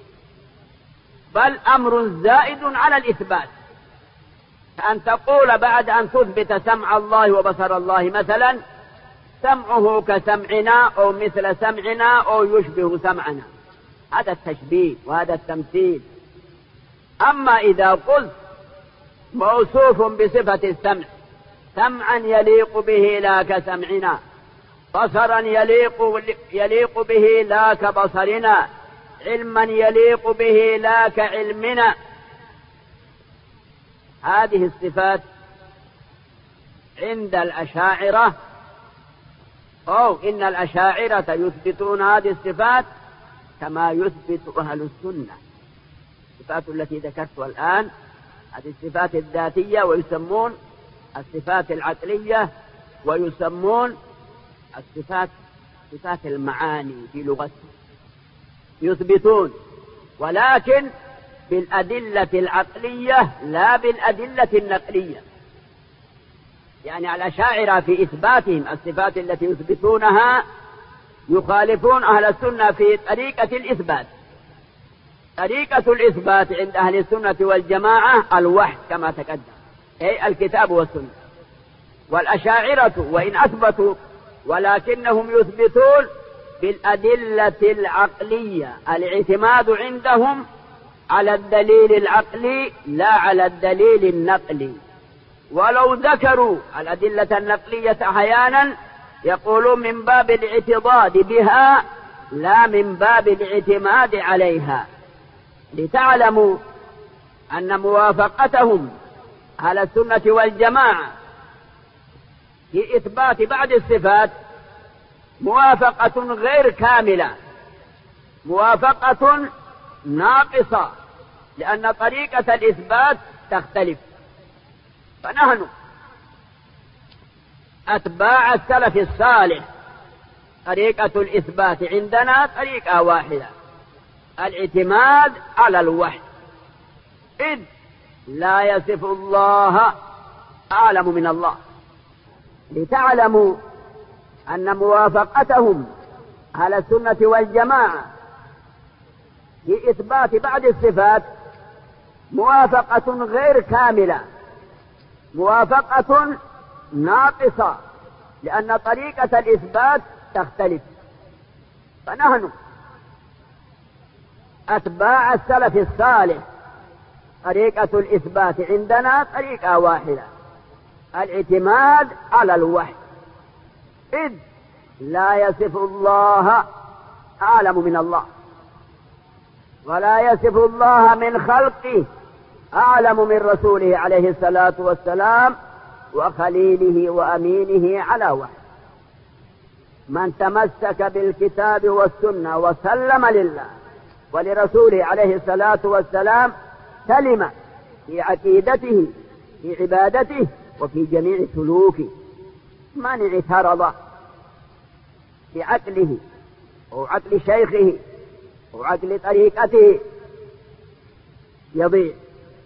بل أمر زائد على الإثبات. أن تقول بعد أن تثبت سمع الله وبصر الله مثلا سمعه كسمعنا أو مثل سمعنا أو يشبه سمعنا، هذا التشبيه وهذا التمثيل. أما إذا قلت موصوف بصفة السمع، سمعا يليق به لا كسمعنا، بصرا يليق به لا كبصرنا، علما يليق به لا كعلمنا، هذه الصفات عند الأشاعرة أو إن الأشاعرة يثبتون هذه الصفات كما يثبت أهل السنة. الصفات التي ذكرتها الآن هذه الصفات الذاتية، ويسمون الصفات العقلية، ويسمون صفات المعاني في لغتهم، يثبتون ولكن بالأدلة العقلية لا بالأدلة النقلية. يعني الأشاعرة في إثباتهم الصفات التي يثبتونها يخالفون أهل السنة في طريقة الإثبات. طريقة الإثبات عند أهل السنة والجماعة الوحي كما تقدم، أي الكتاب والسنة. والأشاعرة وإن أثبتوا ولكنهم يثبتون بالأدلة العقلية، الاعتماد عندهم على الدليل العقلي لا على الدليل النقلي. ولو ذكروا الأدلة النقلية أحيانا يقولون من باب الاعتضاد بها لا من باب الاعتماد عليها، لتعلموا أن موافقتهم على السنة والجماعة في إثبات بعض الصفات موافقة غير كاملة، موافقة ناقصة، لأن طريقة الإثبات تختلف. فنحن أتباع السلف الصالح طريقة الإثبات عندنا طريقة واحدة، الاعتماد على الوحي، إذ لا يصف الله أعلم من الله. لتعلموا أن موافقتهم على السنة والجماعة في إثبات بعض الصفات موافقة غير كاملة، موافقة ناقصة، لأن طريقة الإثبات تختلف. فنحن أتباع السلف الصالح طريقة الإثبات عندنا طريقة واحدة، الاعتماد على الوحي، إذ لا يصف الله أعلم من الله، ولا يصف الله من خلقه أعلم من رسوله عليه الصلاة والسلام وخليله وأمينه على وحي. من تمسك بالكتاب والسنة وسلم لله ولرسوله عليه الصلاة والسلام سلم في عقيدته في عبادته وفي جميع سلوكه. من اعترض بعقله أو عقل شيخه أو عقل طريقته يضيع.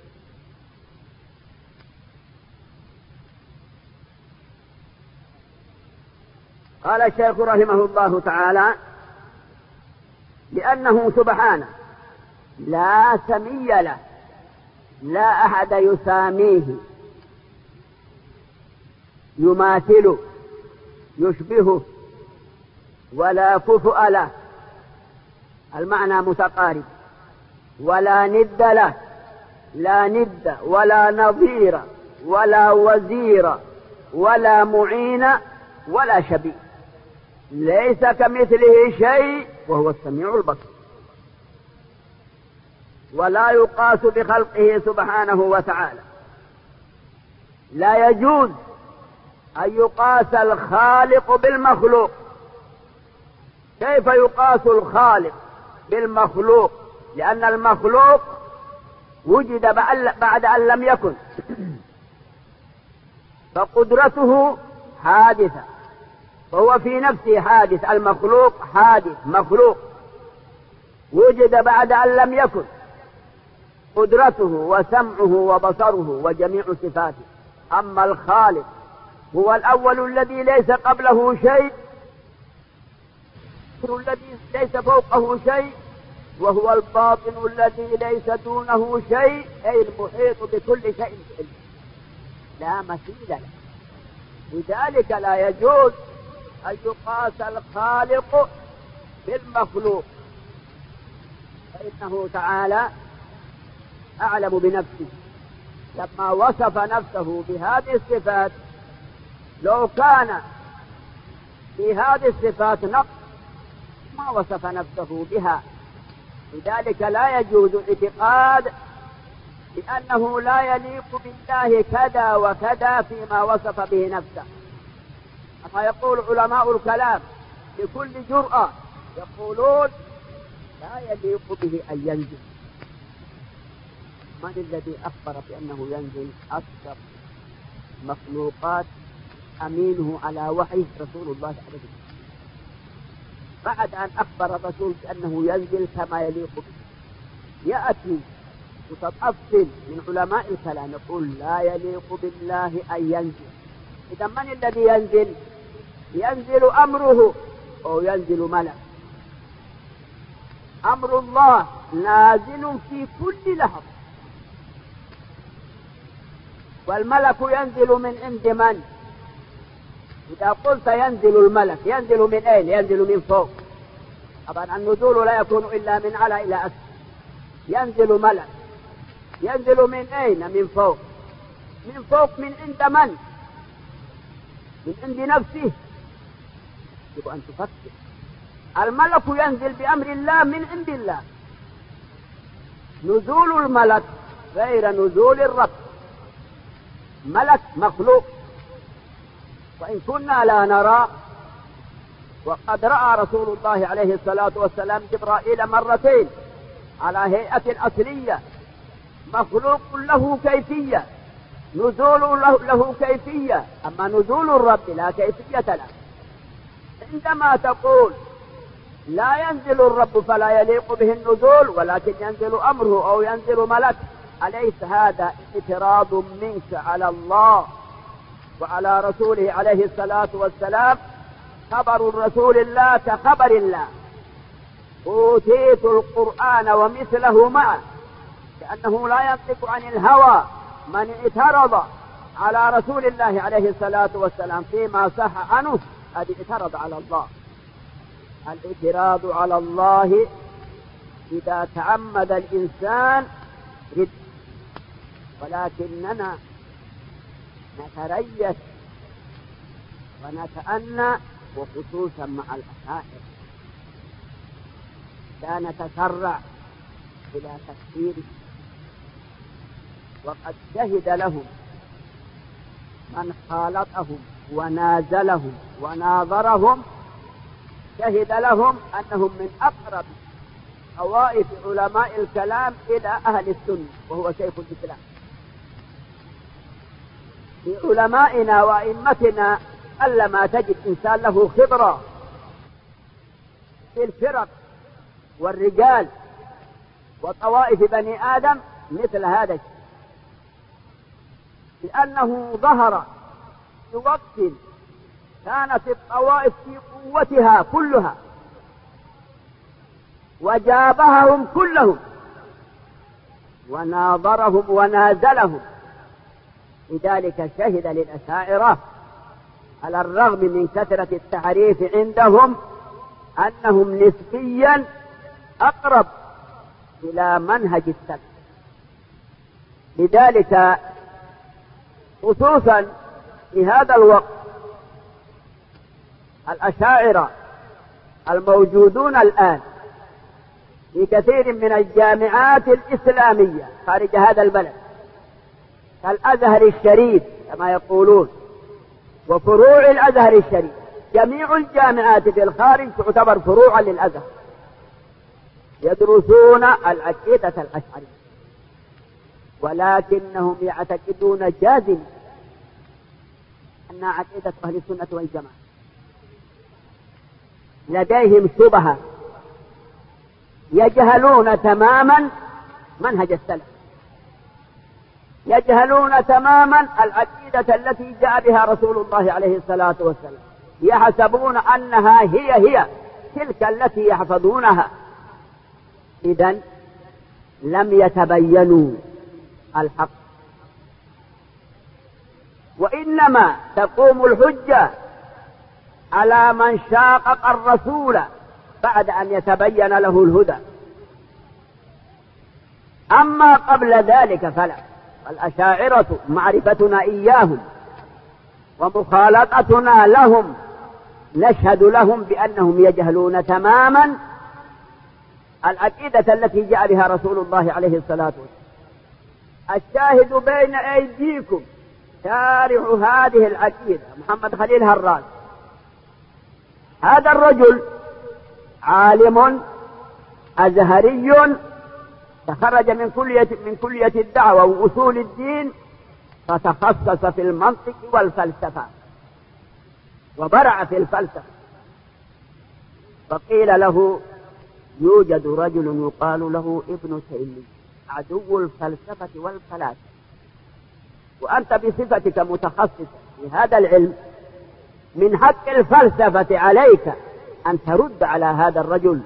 قال الشيخ رحمه الله تعالى: لأنه سبحانه لا سمي له، لا أحد يساميه يماثله يشبهه ولا كفؤ له، المعنى متقارب، ولا ند له، لا ند ولا نظير ولا وزير ولا معين ولا شبيه، ليس كمثله شيء وهو السميع البصير. ولا يقاس بخلقه سبحانه وتعالى، لا يجوز أن يقاس الخالق بالمخلوق. كيف يقاس الخالق بالمخلوق؟ لأن المخلوق وجد بعد أن لم يكن، فقدرته حادثة، فهو في نفسه حادث. المخلوق حادث مخلوق وجد بعد أن لم يكن، قدرته وسمعه وبصره وجميع صفاته. أما الخالق هو الأول الذي ليس قبله شيء، الذي ليس فوقه شيء، وهو الباطن الذي ليس دونه شيء، أي المحيط بكل شيء لا مثيل له. لذلك لا يجوز أن يقاس الخالق بالمخلوق، فإنه تعالى أعلم بنفسه لما وصف نفسه بهذه الصفات. لو كان في هذه الصفات نقص ما وصف نفسه بها. لذلك لا يجوز الاعتقاد بأنه لا يليق بالله كذا وكذا فيما وصف به نفسه، كما يقول علماء الكلام بكل جرأة، يقولون لا يليق به أن ينزل. من الذي أخبر بأنه ينزل؟ أكثر مخلوقات أمينه على وحيه رسول الله عليه وسلم. بعد أن أخبر الرسول بأنه ينزل كما يليق به، يأتي متطفل من علماء الكلام يقول لا يليق بالله أن ينزل. إذا من الذي ينزل؟ ينزل أمره أو ينزل ملك. أمر الله نازل في كل لحظة، والملك ينزل من عند من؟ إذا قلت ينزل الملك ينزل من أين؟ ينزل من فوق. طبعا النزول لا يكون إلا من على إلى أسفل. ينزل ملك ينزل من أين؟ من فوق. من فوق من عند من؟ من عند نفسه. يجب أن تفكر. الملك ينزل بأمر الله من عند الله. نزول الملك غير نزول الرب. ملك مخلوق، وإن كنا لا نرى، وقد رأى رسول الله عليه الصلاة والسلام جبرائيل مرتين على هيئة أصلية، مخلوق له كيفية، نزول له كيفية، أما نزول الرب لا كيفية له. عندما تقول لا ينزل الرب فلا يليق به النزول ولكن ينزل أمره أو ينزل ملك، أليس هذا اعتراض منك على الله وعلى رسوله عليه الصلاة والسلام؟ خبر رسول الله كخبر الله. أوتيت القرآن ومثله معه، لأنه لا ينطق عن الهوى. من اعترض على رسول الله عليه الصلاة والسلام فيما صح عنه قد اعترض على الله. الاعتراض على الله إذا تعمد الإنسان رد، ولكننا نتريث ونتأنى، وخصوصا مع الأشاعرة لا نتسرع إلى تفسيره. وقد شهد لهم من خالطهم ونازلهم وناظرهم، شهد لهم أنهم من أقرب طوائف علماء الكلام إلى أهل السنة، وهو شيخ الإسلام. لعلمائنا وأئمتنا ألما تجد إنسان له خبرة في الفرق والرجال وطوائف بني آدم مثل هذا الشيء، لأنه ظهر في وقت كانت الطوائف في قوتها كلها، وجابههم كلهم وناظرهم ونازلهم. لذلك شهد للأشاعرة على الرغم من كثرة التحريف عندهم أنهم نسبيا أقرب إلى منهج السلف. لذلك خصوصا في هذا الوقت الأشاعرة الموجودون الآن في كثير من الجامعات الإسلامية خارج هذا البلد كالأزهر الشريف كما يقولون، وفروع الأزهر الشريف، جميع الجامعات في الخارج تعتبر فروعا للأزهر، يدرسون العقيدة الأشعرية، ولكنهم يعتقدون جازم أن عقيدة أهل السنة والجماعة. لديهم شبهة، يجهلون تماما منهج السلف، يجهلون تماما العقيدة التي جاء بها رسول الله عليه الصلاة والسلام، يحسبون أنها هي تلك التي يحفظونها. إذن لم يتبينوا الحق، وإنما تقوم الحجة على من شاقق الرسول بعد أن يتبين له الهدى. أما قبل ذلك فلا. الأشاعرة معرفتنا إياهم ومخالطتنا لهم نشهد لهم بأنهم يجهلون تماما العقيدة التي جاء بها رسول الله عليه الصلاة والسلام. الشاهد بين أيديكم شارح هذه العقيدة محمد خليل هراس هذا الرجل عالم أزهري تخرج من كلية الدعوة وأصول الدين، فتخصص في المنطق والفلسفة وبرع في الفلسفة. فقيل له يوجد رجل يقال له ابن تيمية عدو الفلسفة والفلاسفة، وأنت بصفتك متخصص في هذا العلم من حق الفلسفة عليك أن ترد على هذا الرجل.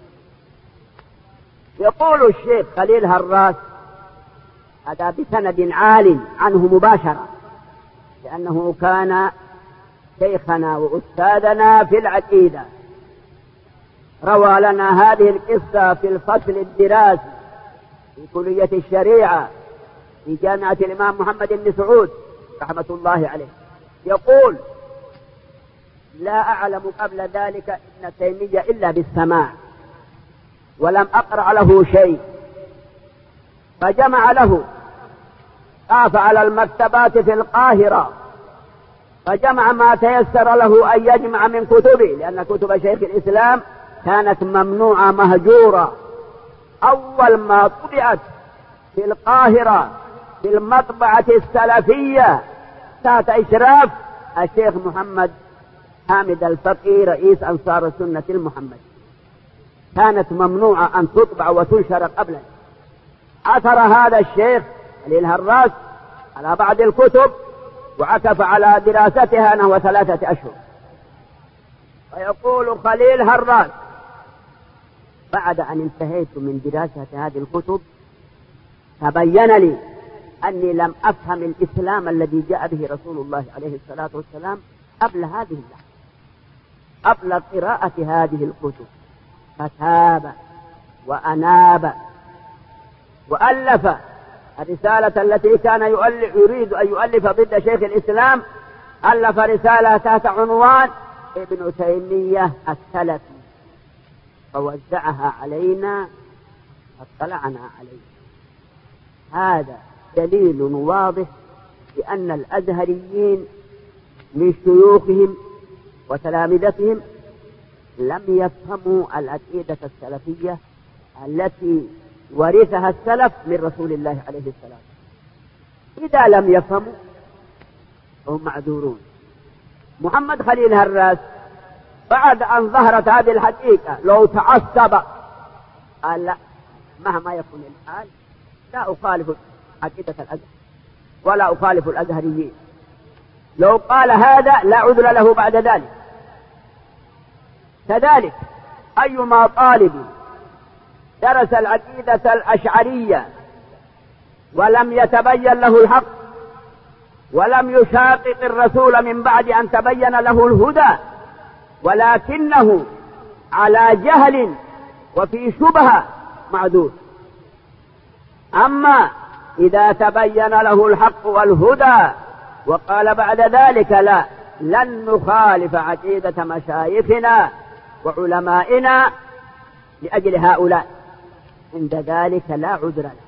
يقول الشيخ خليل هراس هذا بسند عال عنه مباشرة، لأنه كان شيخنا وأستاذنا في العقيدة، روى لنا هذه القصة في الفصل الدراسي في كلية الشريعة في جامعة الإمام محمد بن سعود رحمة الله عليه. يقول لا أعلم قبل ذلك ابن تيمية إلا بالسماع، ولم أقرأ له شيء، فجمع له، طاف على المكتبات في القاهرة فجمع ما تيسر له أن يجمع من كتبه، لأن كتب شيخ الإسلام كانت ممنوعة مهجورة. أول ما طبعت في القاهرة في المطبعة السلفية تحت إشراف الشيخ محمد حامد الفقي رئيس أنصار السنة المحمد، كانت ممنوعة أن تطبع وتنشر قبلا. أثر هذا الشيخ خليل هراس على بعض الكتب وعكف على دراستها نحو 3 أشهر. ويقول خليل هراس بعد أن انتهيت من دراسة هذه الكتب تبين لي أني لم أفهم الإسلام الذي جاء به رسول الله عليه الصلاة والسلام قبل هذه اللحظة، قبل قراءة هذه الكتب. فتاب وأناب وألف الرسالة التي كان يريد أن يؤلف ضد شيخ الإسلام، ألف رسالة تحت عنوان ابن تيمية السلفي، فوزعها علينا فاطلعنا عليه. هذا دليل واضح بأن الأزهريين من شيوخهم وتلامذتهم لم يفهموا العقيدة السلفية التي ورثها السلف من رسول الله عليه السلام. إذا لم يفهموا هم معذورون. محمد خليل هراس بعد أن ظهرت هذه الحقيقة لو تعصب قال لا، مهما يكون الحال لا أخالف عقيدة الأزهر ولا أخالف الأزهريين. لو قال هذا لا عذر له بعد ذلك. كذلك أيما طالب درس العقيدة الأشعرية ولم يتبين له الحق ولم يشاقق الرسول من بعد أن تبين له الهدى، ولكنه على جهل وفي شبهة معذور. أما إذا تبين له الحق والهدى وقال بعد ذلك لا، لن نخالف عقيدة مشايخنا وعلمائنا لأجل هؤلاء، عند ذلك لا عذر له.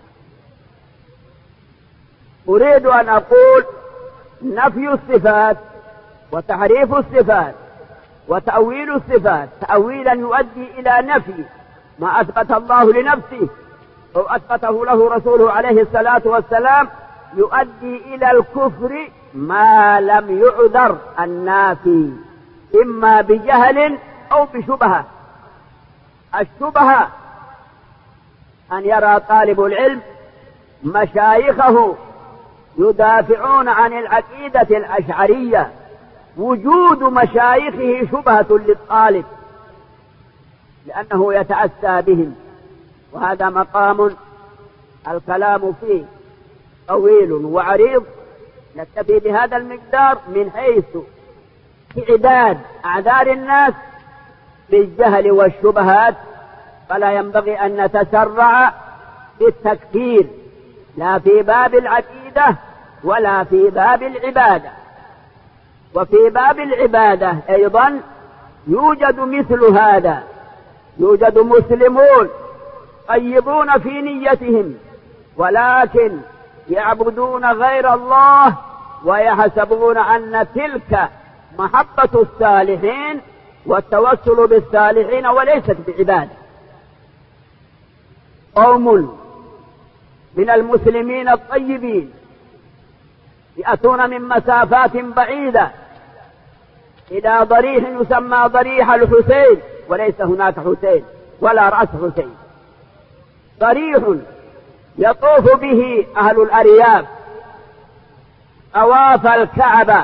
أريد أن أقول نفي الصفات وتحريف الصفات وتأويل الصفات تأويلا يؤدي إلى نفي ما أثبت الله لنفسه أو أثبته له رسوله عليه الصلاة والسلام، يؤدي إلى الكفر ما لم يعذر النافي إما بجهل أو بشبهة. الشبهة أن يرى طالب العلم مشايخه يدافعون عن العقيدة الأشعرية، وجود مشايخه شبهة للطالب لأنه يتأسى بهم، وهذا مقام الكلام فيه طويل وعريض. نكتفي بهذا المقدار من حيث إعداد أعذار الناس بالجهل والشبهات، فلا ينبغي أن نتسرع بالتكفير لا في باب العقيدة ولا في باب العبادة. وفي باب العبادة أيضا يوجد مثل هذا، يوجد مسلمون طيبون في نيتهم ولكن يعبدون غير الله ويحسبون أن تلك محبة الصالحين والتوسل بالصالحين وليست بعبادة. قوم من المسلمين الطيبين يأتون من مسافات بعيدة إلى ضريح يسمى ضريح الحسين، وليس هناك حسين ولا رأس حسين، ضريح يطوف به أهل الأرياف طواف الكعبة،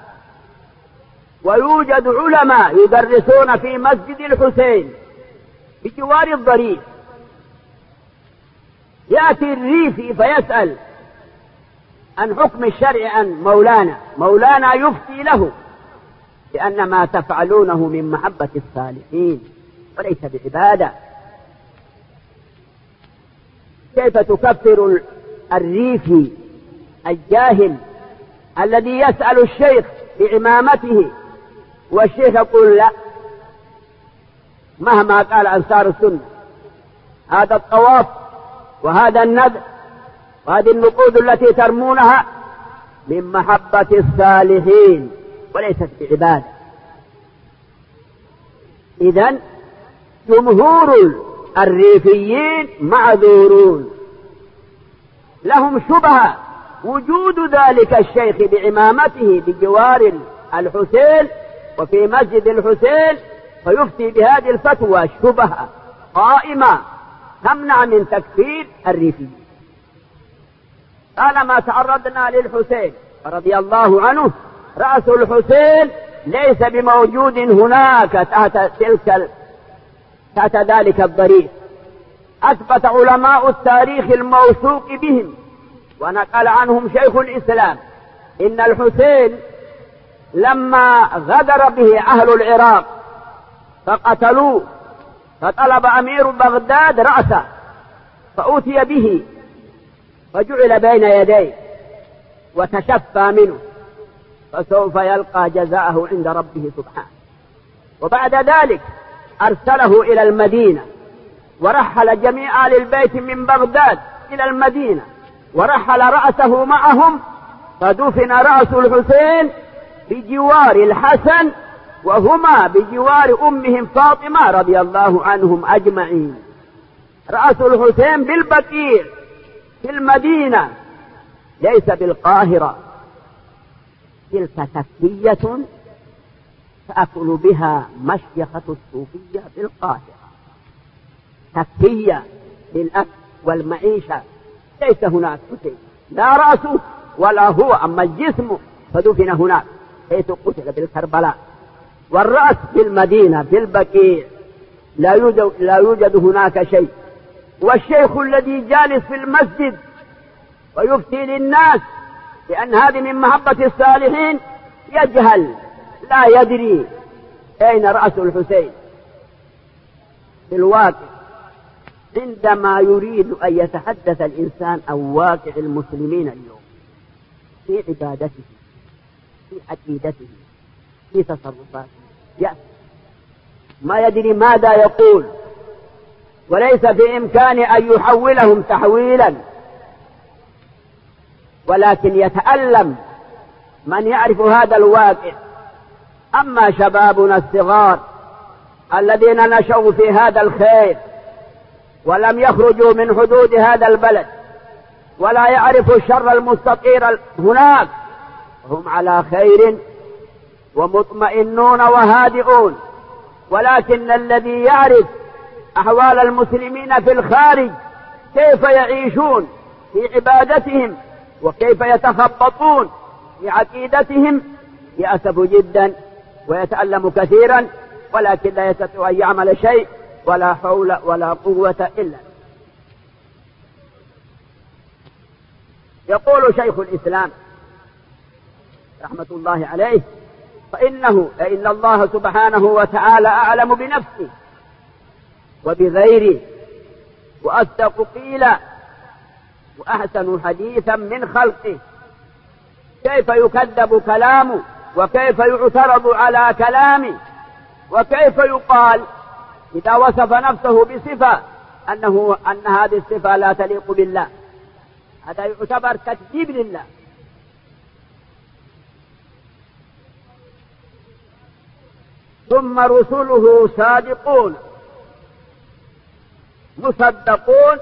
ويوجد علماء يدرسون في مسجد الحسين بجوار الضريح. يأتي الريفي فيسأل عن حكم الشرع عن مولانا يفتي له لأن ما تفعلونه من محبة الصالحين وليس بعبادة. كيف تكفر الريفي الجاهل الذي يسأل الشيخ بعمامته والشيخ يقول لا، مهما قال أنصار السنة هذا الطواف وهذا النذر وهذه النقود التي ترمونها من محبة الصالحين وليست بعبادة. إذن جمهور الريفيين معذورون، لهم شبهة وجود ذلك الشيخ بعمامته بجوار الحسين وفي مسجد الحسين، فيفتي بهذه الفتوى شبهة قائمة تمنع من تكفير الريفي. طالما تعرضنا للحسين رضي الله عنه، رأس الحسين ليس بموجود هناك تحت ذلك الضريح. أثبت علماء التاريخ الموثوق بهم ونقل عنهم شيخ الإسلام إن الحسين لما غدر به أهل العراق فقتلوه، فطلب أمير بغداد رأسه فأوتي به فجعل بين يديه وتشفى منه، فسوف يلقى جزاءه عند ربه سبحانه. وبعد ذلك أرسله إلى المدينة، ورحل جميع آل البيت من بغداد إلى المدينة، ورحل رأسه معهم، فدفن رأس الحسين بجوار الحسن وهما بجوار أمهم فاطمة رضي الله عنهم أجمعين. رأس الحسين بالبقيع في المدينة ليس بالقاهرة. تلك تكية تأكل بها مشيخة الصوفية بالقاهرة، تكية للأكل والمعيشة. ليس هناك حسين لا رأسه ولا هو، أما الجسم فدفن هناك حيث قتل بالكربلاء، والرأس في المدينة في البقيع لا يوجد هناك شيء. والشيخ الذي جالس في المسجد ويفتي للناس لأن هذه من محبة الصالحين يجهل لا يدري أين رأس الحسين. في الواقع عندما يريد أن يتحدث الإنسان عن واقع المسلمين اليوم في عبادته في عقيدته في تصرفاته ما يدري ماذا يقول، وليس في إمكانه أن يحولهم تحويلا، ولكن يتألم من يعرف هذا الواقع. أما شبابنا الصغار الذين نشأوا في هذا الخير ولم يخرجوا من حدود هذا البلد ولا يعرفوا الشر المستطير هناك، هم على خير ومطمئنون وهادئون. ولكن الذي يعرف أحوال المسلمين في الخارج كيف يعيشون في عبادتهم وكيف يتخبطون في عقيدتهم يأسف جدا ويتألم كثيرا، ولكن لا يستطيع أن يعمل شيء ولا حول ولا قوة إلا. يقول شيخ الإسلام رحمة الله عليه: فإن الله سبحانه وتعالى أعلم بنفسه وبغيره وأصدق قيلا وأحسن حديثا من خلقه. كيف يكذب كلامه وكيف يعترض على كلامه، وكيف يقال إذا وصف نفسه بصفة أن هذه الصفة لا تليق بالله. هذا يعتبر تكذيب لله. ثم رسله صادقون مصدقون،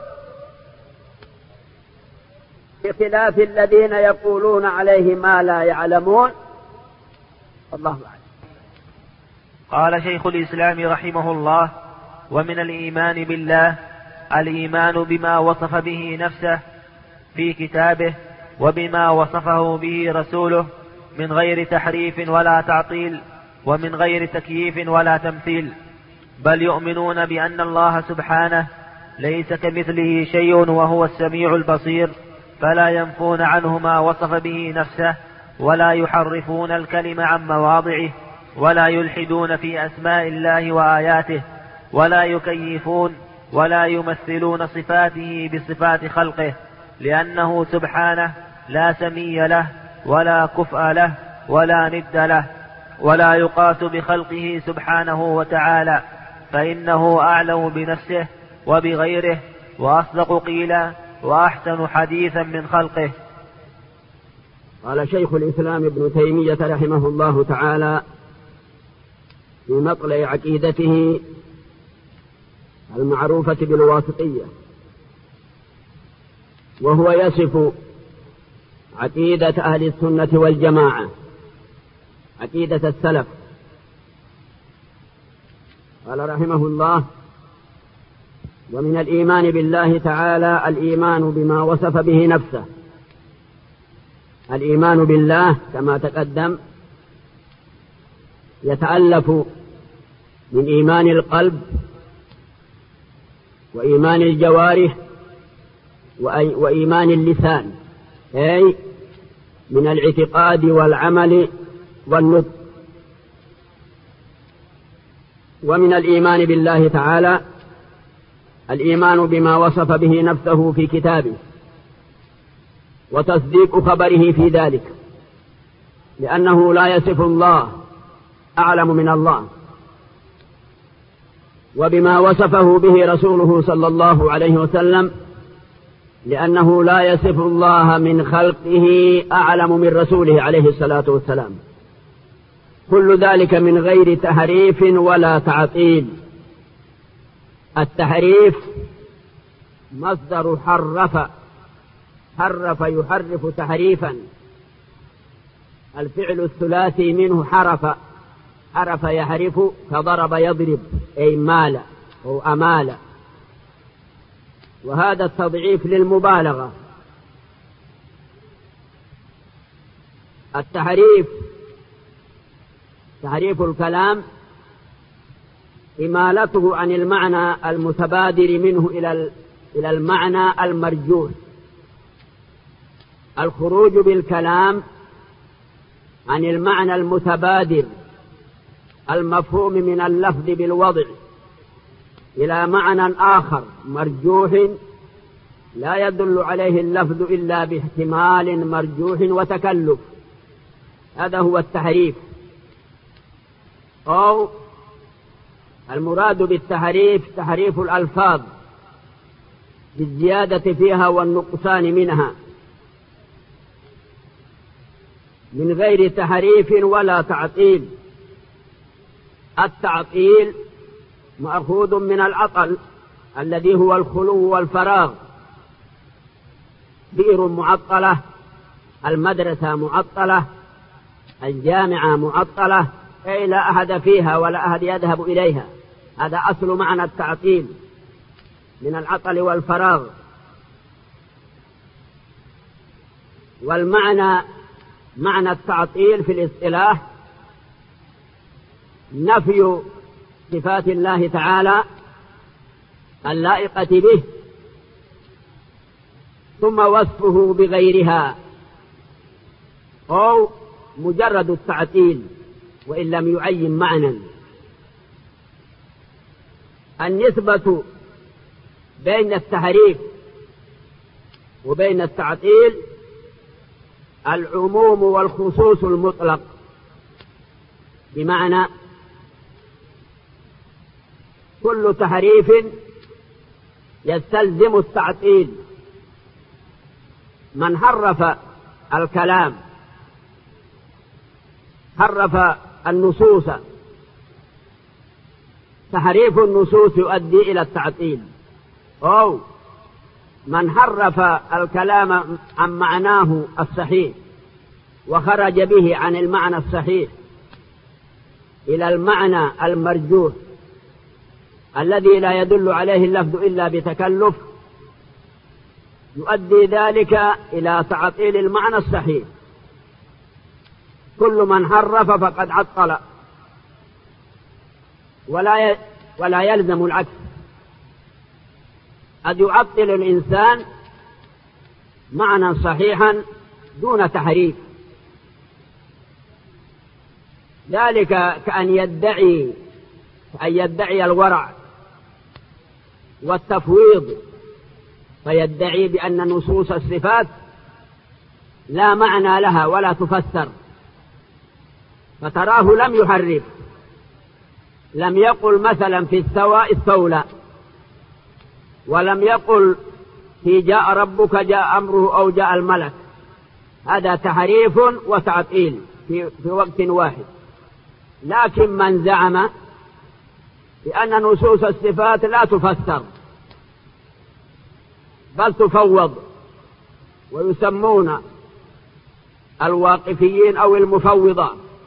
بخلاف الذين يقولون عليه ما لا يعلمون. الله أعلم. قال شيخ الإسلام رحمه الله: ومن الإيمان بالله الإيمان بما وصف به نفسه في كتابه وبما وصفه به رسوله من غير تحريف ولا تعطيل ومن غير تكييف ولا تمثيل، بل يؤمنون بأن الله سبحانه ليس كمثله شيء وهو السميع البصير، فلا ينفون عنه ما وصف به نفسه ولا يحرفون الكلم عن مواضعه ولا يلحدون في أسماء الله وآياته ولا يكيفون ولا يمثلون صفاته بصفات خلقه، لأنه سبحانه لا سمي له ولا كفء له ولا ند له، ولا يقاس بخلقه سبحانه وتعالى، فإنه أعلم بنفسه وبغيره وأصدق قيلا وأحسن حديثا من خلقه. قال شيخ الإسلام ابن تيمية رحمه الله تعالى في مطلع عقيدته المعروفة بالواسطية، وهو يصف عقيدة أهل السنة والجماعة، عقيدة السلف. قال رحمه الله: ومن الإيمان بالله تعالى الإيمان بما وصف به نفسه. الإيمان بالله كما تقدم يتألف من إيمان القلب وإيمان الجوارح وإيمان اللسان، أي من الاعتقاد والعمل والنطق. ومن الإيمان بالله تعالى الإيمان بما وصف به نفسه في كتابه وتصديق خبره في ذلك، لأنه لا يصف الله أعلم من الله. وبما وصفه به رسوله صلى الله عليه وسلم، لأنه لا يصف الله من خلقه أعلم من رسوله عليه الصلاة والسلام. كل ذلك من غير تحريف ولا تعطيل. التحريف مصدر حرف، حرف يحرف تحريفا. الفعل الثلاثي منه حرف، حرف يحرف كضرب يضرب، أي مال أو أمال. وهذا التضعيف للمبالغة. التحريف تحريف الكلام إمالته عن المعنى المتبادر منه إلى المعنى المرجوح. الخروج بالكلام عن المعنى المتبادر المفهوم من اللفظ بالوضع إلى معنى آخر مرجوح لا يدل عليه اللفظ إلا باحتمال مرجوح وتكلف. هذا هو التحريف. أو المراد بالتحريف تحريف الألفاظ بالزيادة فيها والنقصان منها من غير تحريف ولا تعطيل. التعطيل مأخوذ من العطل الذي هو الخلو والفراغ. بئر معطلة، المدرسة معطلة، الجامعة معطلة، أي لا أحد فيها ولا أحد يذهب إليها. هذا أصل معنى التعطيل من العطل والفراغ. والمعنى معنى التعطيل في الاصطلاح نفي صفات الله تعالى اللائقة به ثم وصفه بغيرها، أو مجرد التعطيل وإن لم يعين معنى. النسبة بين التحريف وبين التعطيل العموم والخصوص المطلق، بمعنى كل تحريف يستلزم التعطيل. من حرف الكلام، حرف النصوص، تحريف النصوص يؤدي إلى التعطيل، أو من حرف الكلام عن معناه الصحيح وخرج به عن المعنى الصحيح إلى المعنى المرجوح الذي لا يدل عليه اللفظ إلا بتكلف، يؤدي ذلك إلى تعطيل المعنى الصحيح. كل من حرف فقد عطل، ولا يلزم العكس، قد يعطل الإنسان معنى صحيحا دون تحريف. ذلك كأن يدعي الورع والتفويض، فيدعي بأن نصوص الصفات لا معنى لها ولا تفسر، فتراه لم يحرف، لم يقل مثلا في السواء استولى، ولم يقل في جاء ربك جاء أمره أو جاء الملك. هذا تحريف وتعطيل في وقت واحد. لكن من زعم بأن نصوص الصفات لا تفسر بل تفوض، ويسمون الواقفيين أو المفوضة،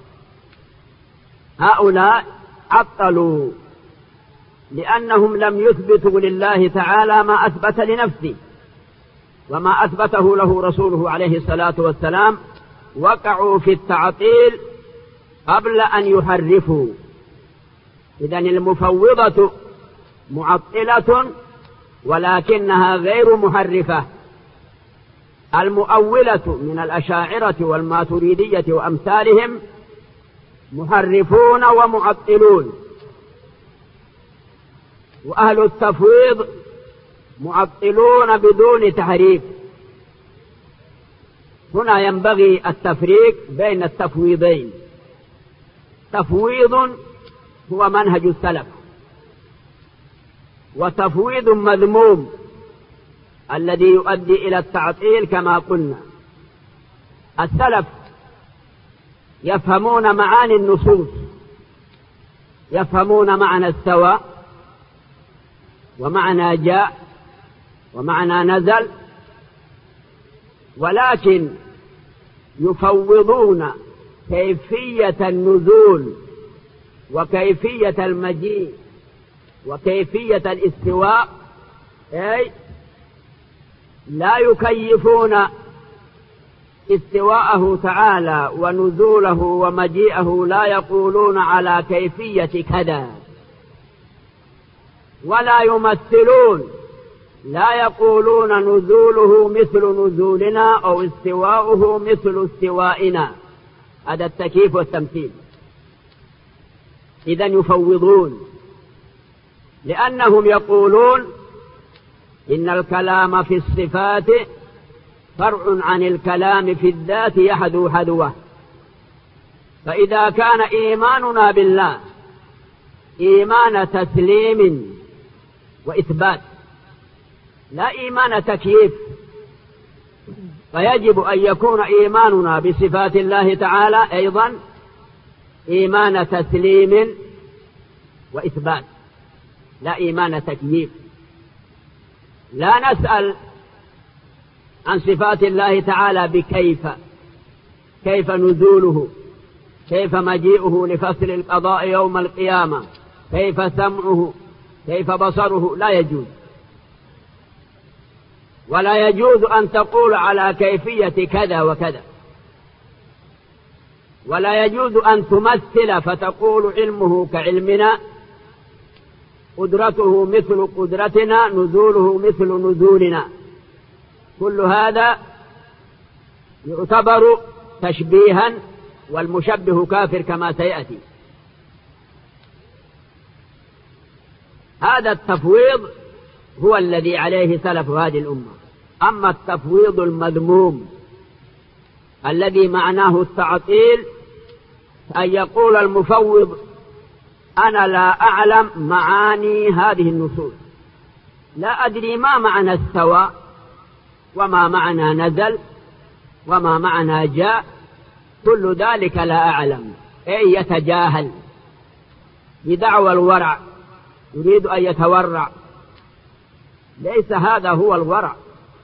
هؤلاء عطلوا لأنهم لم يثبتوا لله تعالى ما أثبت لنفسه وما أثبته له رسوله عليه الصلاة والسلام، وقعوا في التعطيل قبل أن يحرفوا. إذن المفوضة معطلة ولكنها غير محرفة. المؤولة من الأشاعرة والماتريدية وأمثالهم محرفون ومعطلون، وأهل التفويض معطلون بدون تحريف. هنا ينبغي التفريق بين التفويضين. تفويض هو منهج السلف، وتفويض مذموم الذي يؤدي إلى التعطيل كما قلنا. السلف يفهمون معاني النصوص، يفهمون معنى استوى ومعنى جاء ومعنى نزل، ولكن يفوضون كيفية النزول وكيفية المجيء وكيفية الاستواء، أي لا يكيفون استواءه تعالى ونزوله ومجيئه، لا يقولون على كيفية كذا، ولا يمثلون، لا يقولون نزوله مثل نزولنا أو استواؤه مثل استوائنا. هذا التكييف والتمثيل. إذن يفوضون، لأنهم يقولون إن الكلام في الصفات فرع عن الكلام في الذات يحذو حذوه. فإذا كان إيماننا بالله إيمان تسليم وإثبات لا إيمان تكييف، فيجب أن يكون إيماننا بصفات الله تعالى أيضا إيمان تسليم وإثبات، لا إيمان تكييف. لا نسأل عن صفات الله تعالى بكيف، كيف نزوله، كيف مجيئه لفصل القضاء يوم القيامة، كيف سمعه، كيف بصره، لا يجوز. ولا يجوز أن تقول على كيفية كذا وكذا، ولا يجوز أن تمثل فتقول علمه كعلمنا، قدرته مثل قدرتنا، نزوله مثل نزولنا. كل هذا يعتبر تشبيها، والمشبه كافر كما سيأتي. هذا التفويض هو الذي عليه سلف هذه الأمة. أما التفويض المذموم الذي معناه التعطيل، أن يقول المفوض أنا لا أعلم معاني هذه النصوص، لا أدري ما معنى استوى وما معنى نزل وما معنى جاء، كل ذلك لا أعلم، أي يتجاهل بدعوى الورع يريد أن يتورع. ليس هذا هو الورع.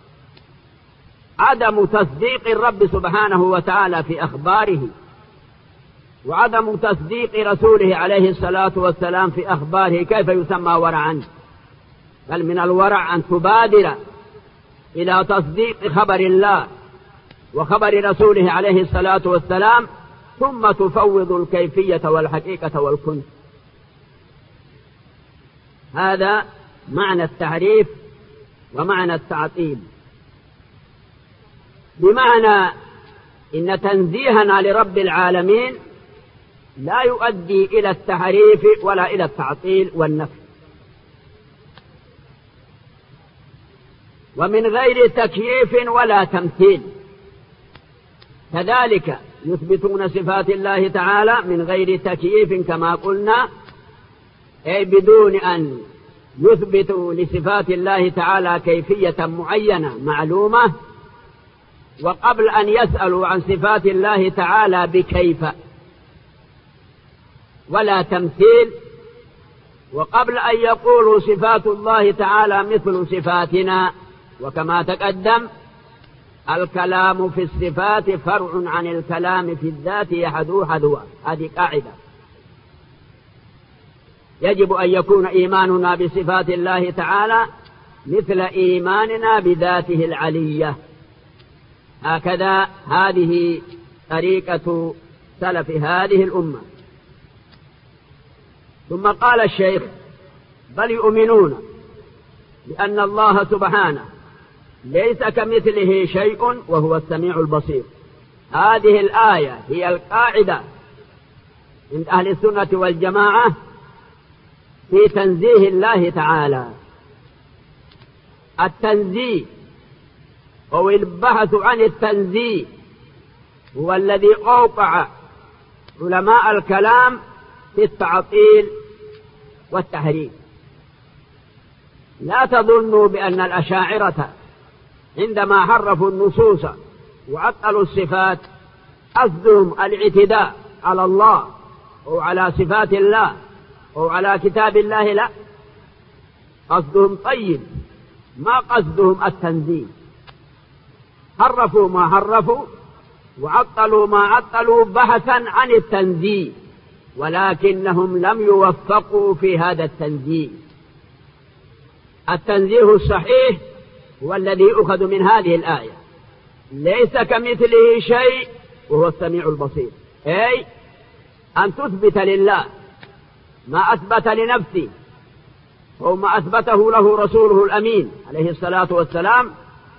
عدم تصديق الرب سبحانه وتعالى في أخباره، وعدم تصديق رسوله عليه الصلاة والسلام في أخباره كيف يسمى ورعا؟ بل من الورع أن تبادر إلى تصديق خبر الله وخبر رسوله عليه الصلاة والسلام، ثم تفوض الكيفية والحقيقة والكنف. هذا معنى التعريف ومعنى التعطيل، بمعنى إن تنزيهنا لرب العالمين لا يؤدي إلى التحريف ولا إلى التعطيل والنفي، ومن غير تكييف ولا تمثيل. كذلك يثبتون صفات الله تعالى من غير تكييف كما قلنا، أي بدون أن يثبتوا لصفات الله تعالى كيفية معينة معلومة، وقبل أن يسألوا عن صفات الله تعالى بكيف، ولا تمثيل، وقبل أن يقولوا صفات الله تعالى مثل صفاتنا. وكما تقدم الكلام في الصفات فرع عن الكلام في الذات يحدو حدوا. هذه قاعدة يجب أن يكون إيماننا بصفات الله تعالى مثل إيماننا بذاته العلية. هكذا هذه طريقة سلف هذه الأمة. ثم قال الشيخ: بل يؤمنون بأن الله سبحانه ليس كمثله شيء وهو السميع البصير. هذه الآية هي القاعدة عند أهل السنة والجماعة في تنزيه الله تعالى. التنزيه أو البحث عن التنزيه هو الذي أوقع علماء الكلام في التعطيل والتحريف. لا تظنوا بأن الأشاعرة عندما حرفوا النصوص وعطلوا الصفات قصدهم الاعتداء على الله أو على صفات الله أو على كتاب الله، لا، قصدهم طيب، ما قصدهم التنزيه. حرفوا ما حرفوا وعطلوا ما عطلوا بحثا عن التنزيه، ولكنهم لم يوفقوا في هذا التنزيه. التنزيه الصحيح هو الذي أخذ من هذه الآية: ليس كمثله شيء وهو السميع البصير، أي أن تثبت لله ما أثبت لنفسه أو ما أثبته له رسوله الأمين عليه الصلاة والسلام،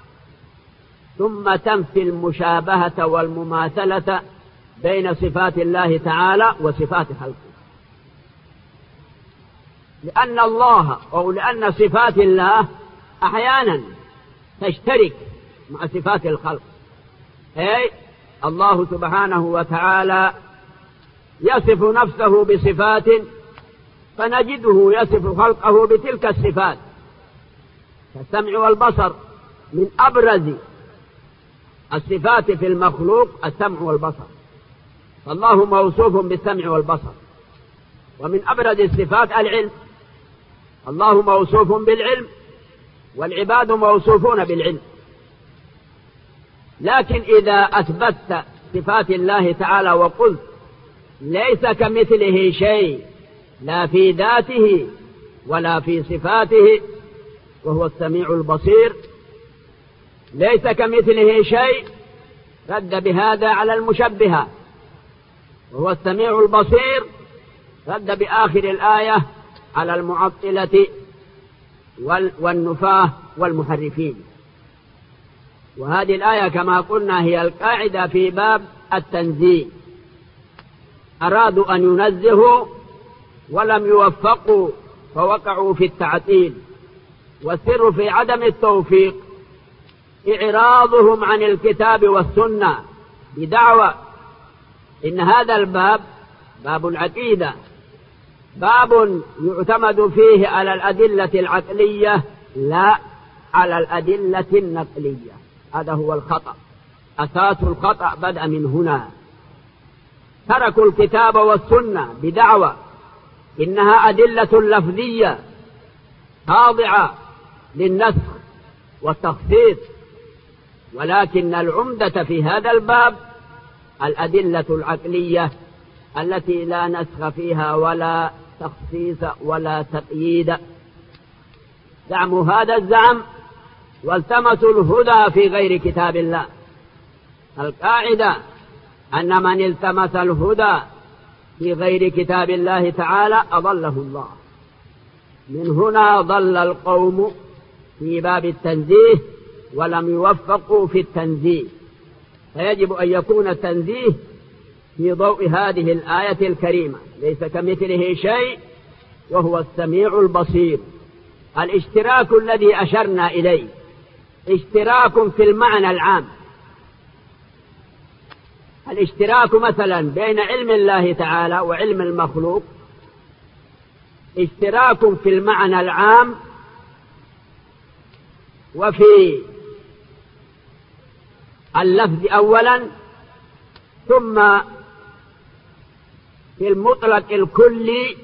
ثم تنفي المشابهة والمماثلة بين صفات الله تعالى وصفات خلقه. لأن الله أو لأن صفات الله أحيانا تشترك مع صفات الخلق. أي الله سبحانه وتعالى يصف نفسه بصفات فنجده يصف خلقه بتلك الصفات، كالسمع والبصر. من أبرز الصفات في المخلوق السمع والبصر، فالله موصوف بالسمع والبصر. ومن أبرز الصفات العلم، الله موصوف بالعلم والعباد موصوفون بالعلم. لكن إذا أثبتت صفات الله تعالى وقلت ليس كمثله شيء لا في ذاته ولا في صفاته وهو السميع البصير، ليس كمثله شيء، رد بهذا على المشبهة، وهو السميع البصير رد بآخر الآية على المعطلة والنفاة والمحرفين. وهذه الآية كما قلنا هي القاعدة في باب التنزيه. أرادوا أن ينزهوا ولم يوفقوا فوقعوا في التعطيل، والسر في عدم التوفيق إعراضهم عن الكتاب والسنة بدعوى إن هذا الباب باب العقيدة، باب يعتمد فيه على الأدلة العقلية لا على الأدلة النقلية. هذا هو الخطأ، أساس الخطأ بدأ من هنا. تركوا الكتاب والسنة بدعوى إنها أدلة لفظية خاضعة للنسخ والتخصيص، ولكن العمدة في هذا الباب الأدلة العقلية التي لا نسخ فيها ولا تخصيص ولا تقييد. زعموا هذا الزعم والتمسوا الهدى في غير كتاب الله. القاعدة أن من التمس الهدى في غير كتاب الله تعالى أضله الله. من هنا ضل القوم في باب التنزيه ولم يوفقوا في التنزيه، فيجب أن يكون التنزيه في ضوء هذه الآية الكريمة: ليس كمثله شيء وهو السميع البصير. الاشتراك الذي أشرنا إليه اشتراك في المعنى العام. الاشتراك مثلا بين علم الله تعالى وعلم المخلوق اشتراك في المعنى العام وفي اللفظ أولا، ثم في المطلق الكلي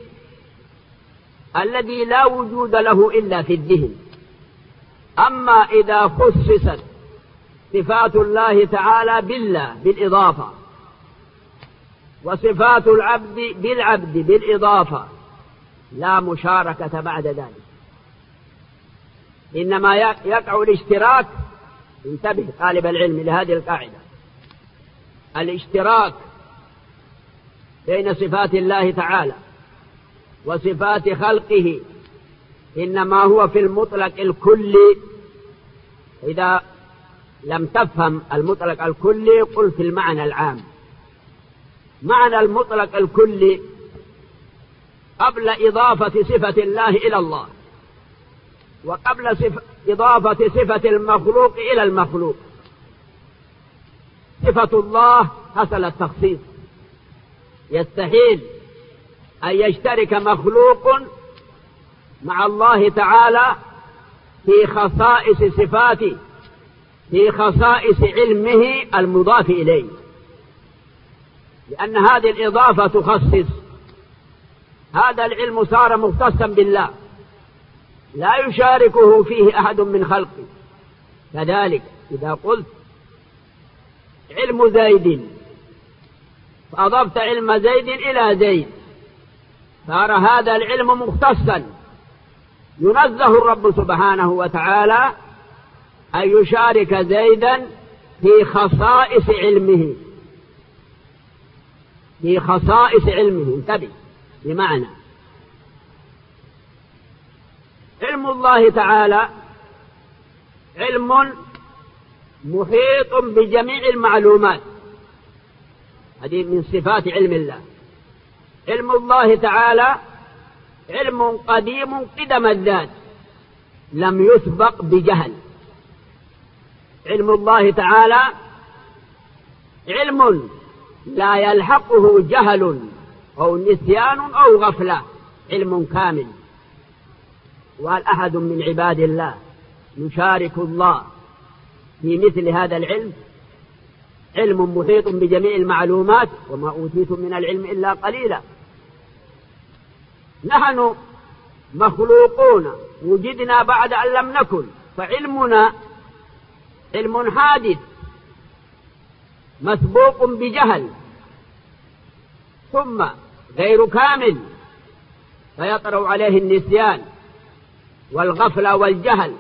الذي لا وجود له إلا في الذهن. أما إذا خصصت صفات الله تعالى بالله بالإضافة، وصفات العبد بالعبد بالإضافة، لا مشاركة بعد ذلك، إنما يقع الاشتراك. انتبه طالب العلم لهذه القاعدة: الاشتراك بين صفات الله تعالى وصفات خلقه إنما هو في المطلق الكلي. إذا لم تفهم المطلق الكلي قل في المعنى العام. معنى المطلق الكلي قبل إضافة صفة الله إلى الله، وقبل إضافة صفة المخلوق إلى المخلوق. صفة الله حصل التخصيص، يستحيل أن يشترك مخلوق مع الله تعالى في خصائص صفاته، في خصائص علمه المضاف إليه، لأن هذه الإضافة تخصص. هذا العلم صار مختصا بالله لا يشاركه فيه أحد من خلقه. كذلك إذا قلت علم زيد فأضفت علم زيد إلى زيد صار هذا العلم مختصا. ينزه الرب سبحانه وتعالى أن يشارك زيدا في خصائص علمه، في خصائص علمه. انتبه، بمعنى علم الله تعالى علم محيط بجميع المعلومات، هذه من صفات علم الله. علم الله تعالى علم قديم قدم الذات لم يسبق بجهل. علم الله تعالى علم لا يلحقه جهل أو نسيان أو غفلة، علم كامل. وهل أحد من عباد الله يشارك الله في مثل هذا العلم؟ علم محيط بجميع المعلومات، وما أوتيتم من العلم إلا قليلا. نحن مخلوقون وجدنا بعد أن لم نكن، فعلمنا علم حادث مسبوق بجهل، ثم غير كامل فيطرأ عليه النسيان والغفلة والجهل.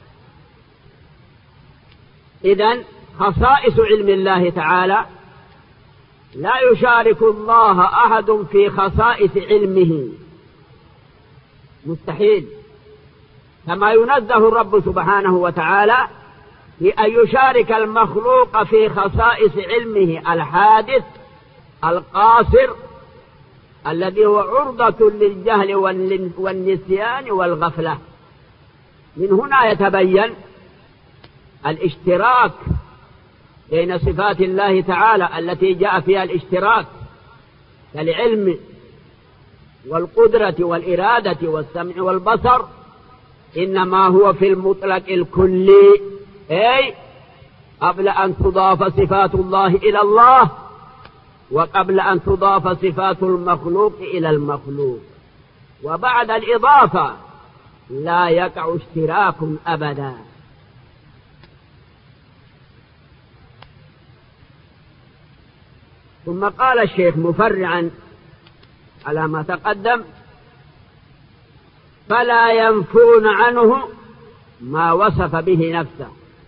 إذن خصائص علم الله تعالى لا يشارك الله أحد في خصائص علمه، مستحيل. كما ينزه الرب سبحانه وتعالى لأن يشارك المخلوق في خصائص علمه الحادث القاصر الذي هو عرضة للجهل والنسيان والغفلة. من هنا يتبين الاشتراك بين صفات الله تعالى التي جاء فيها الاشتراك كالعلم والقدرة والإرادة والسمع والبصر، إنما هو في المطلق الكلي، أي قبل أن تضاف صفات الله إلى الله، وقبل أن تضاف صفات المخلوق إلى المخلوق. وبعد الإضافة لا يقع اشتراك أبدا. ثم قال الشيخ مفرعا على ما تقدم: فلا ينفون عنه ما وصف به نفسه.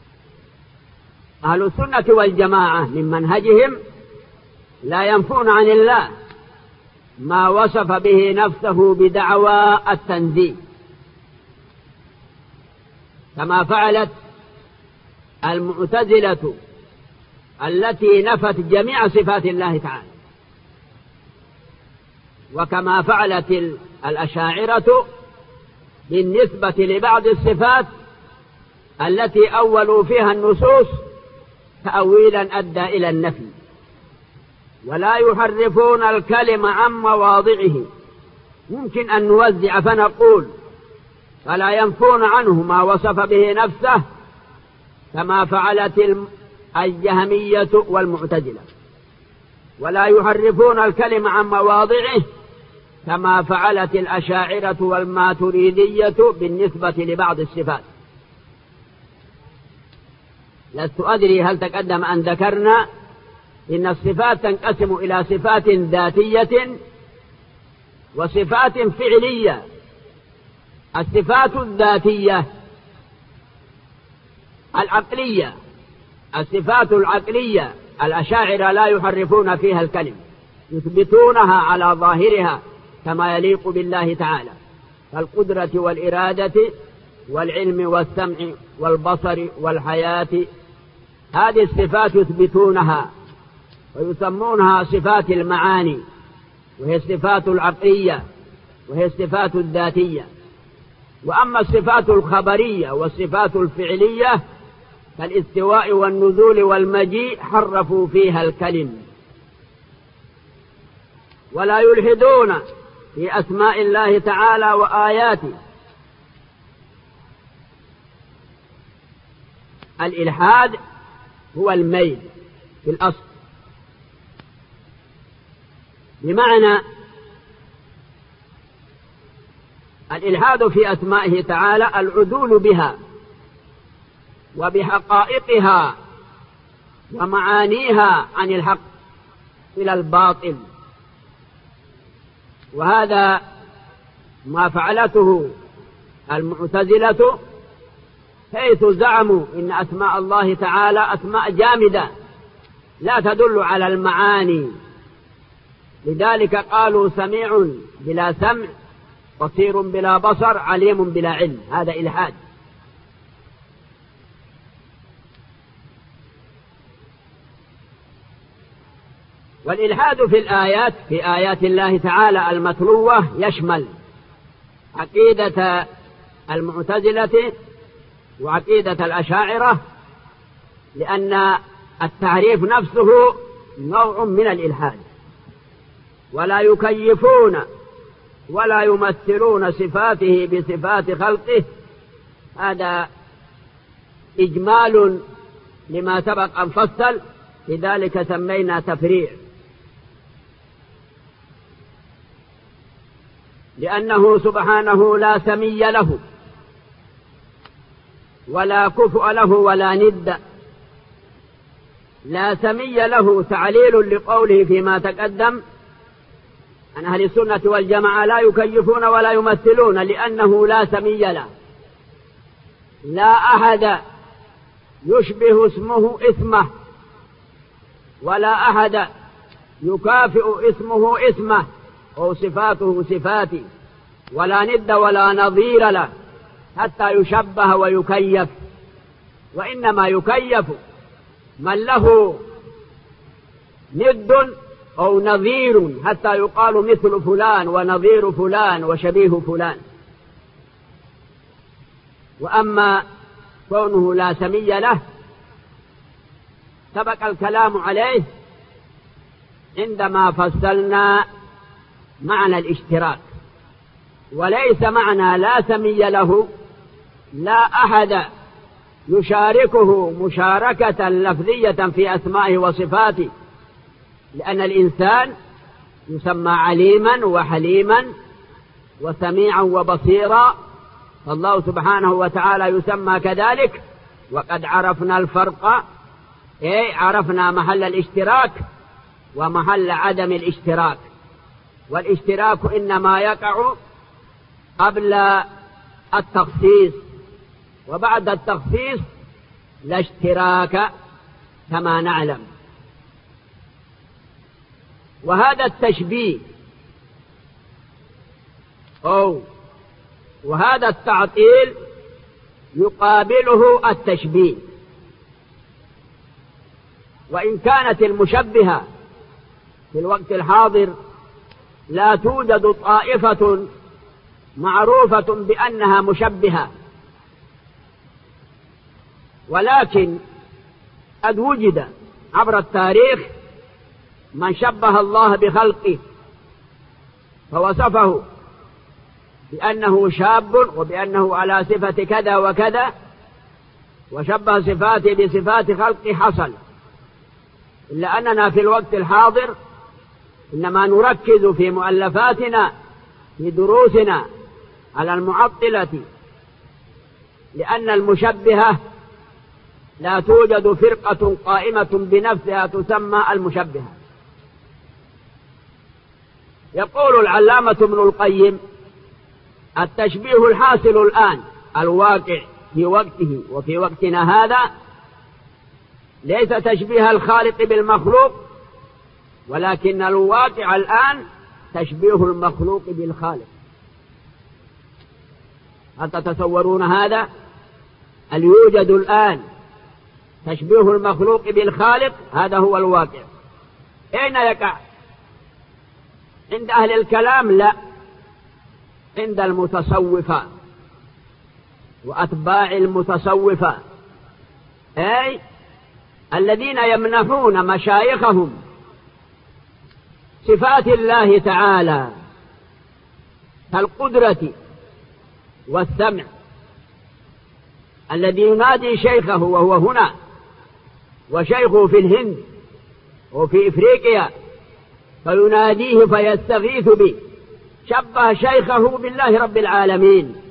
أهل السنة والجماعة من منهجهم لا ينفون عن الله ما وصف به نفسه بدعوى التنزيه، كما فعلت المعتزلة التي نفت جميع صفات الله تعالى، وكما فعلت الأشاعرة بالنسبة لبعض الصفات التي أولوا فيها النصوص تأويلا أدى إلى النفي، ولا يحرفون الكلم عن مواضعه. ممكن أن نوزع فنقول: فلا ينفون عنه ما وصف به نفسه كما فعلت الجهمية والمعتزلة، ولا يحرفون الكلم عن مواضعه كما فعلت الأشاعرة والماتريدية بالنسبة لبعض الصفات. لست أدري هل تقدم أن ذكرنا إن الصفات تنقسم إلى صفات ذاتية وصفات فعلية. الصفات الذاتية العقلية، الصفات العقلية الأشاعرة لا يحرفون فيها الكلم، يثبتونها على ظاهرها كما يليق بالله تعالى، كالقدرة والإرادة والعلم والسمع والبصر والحياة. هذه الصفات يثبتونها ويسمونها صفات المعاني، وهي الصفات العقلية وهي الصفات الذاتية. وأما الصفات الخبرية والصفات الفعلية كالاستواء والنزول والمجيء حرفوا فيها الكلم، ولا يلحدون في أسماء الله تعالى وآياته. الإلحاد هو الميل في الأصل، بمعنى الإلحاد في أسمائه تعالى العدول بها وبحقائقها ومعانيها عن الحق إلى الباطل. وهذا ما فعلته المعتزلة، حيث زعموا إن أسماء الله تعالى أسماء جامدة لا تدل على المعاني، لذلك قالوا: سميع بلا سمع، بصير بلا بصر، عليم بلا علم. هذا إلحاد. والإلحاد في الآيات، في آيات الله تعالى المتلوة، يشمل عقيدة المعتزلة وعقيدة الأشاعرة، لأن التعريف نفسه نوع من الإلحاد. ولا يكيفون ولا يمثلون صفاته بصفات خلقه. هذا إجمال لما سبق أن فصل، لذلك سمينا تفريع، لأنه سبحانه لا سمي له ولا كفء له ولا ند. لا سمي له تعليل لقوله فيما تقدم عن أهل السنة والجماعة: لا يكيفون ولا يمثلون، لأنه لا سمي له. لا أحد يشبه اسمه ولا أحد يكافئ اسمه اسمه أو صفاته صفاتي، ولا ند ولا نظير له حتى يشبه ويكيف. وإنما يكيف من له ند أو نظير حتى يقال مثل فلان ونظير فلان وشبيه فلان. وأما كونه لا سمي له سبق الكلام عليه عندما فصلنا معنى الاشتراك. وليس معنى لا سمي له لا أحد يشاركه مشاركة لفظية في أسمائه وصفاته، لأن الإنسان يسمى عليما وحليما وسميعا وبصيرا، فالله سبحانه وتعالى يسمى كذلك. وقد عرفنا الفرق، عرفنا محل الاشتراك ومحل عدم الاشتراك. والاشتراك إنما يقع قبل التخصيص، وبعد التخصيص لا اشتراك كما نعلم. وهذا التشبيه وهذا التعطيل يقابله التشبيه. وإن كانت المشبهة في الوقت الحاضر لا توجد طائفة معروفة بأنها مشبهة، ولكن قد وجد عبر التاريخ من شبه الله بخلقه فوصفه بأنه شاب وبأنه على صفة كذا وكذا، وشبه صفاته بصفات خلقه حصل. إلا أننا في الوقت الحاضر إنما نركز في مؤلفاتنا في دروسنا على المعطلة، لأن المشبهة لا توجد فرقة قائمة بنفسها تسمى المشبهة. يقول العلامة ابن القيم: التشبيه الحاصل الآن الواقع في وقته وفي وقتنا هذا ليس تشبيه الخالق بالمخلوق، ولكن الواقع الآن تشبيه المخلوق بالخالق. هل تتصورون هذا؟ هل يوجد الآن تشبيه المخلوق بالخالق؟ هذا هو الواقع. أين يقع؟ عند أهل الكلام؟ لا، عند المتصوفة وأتباع المتصوفة، أي الذين يمنحون مشايخهم صفات الله تعالى كالقدرة والسمع. الذي ينادي شيخه وهو هنا، وشيخه في الهند وفي إفريقيا، فيناديه فيستغيث به، شبه شيخه بالله رب العالمين.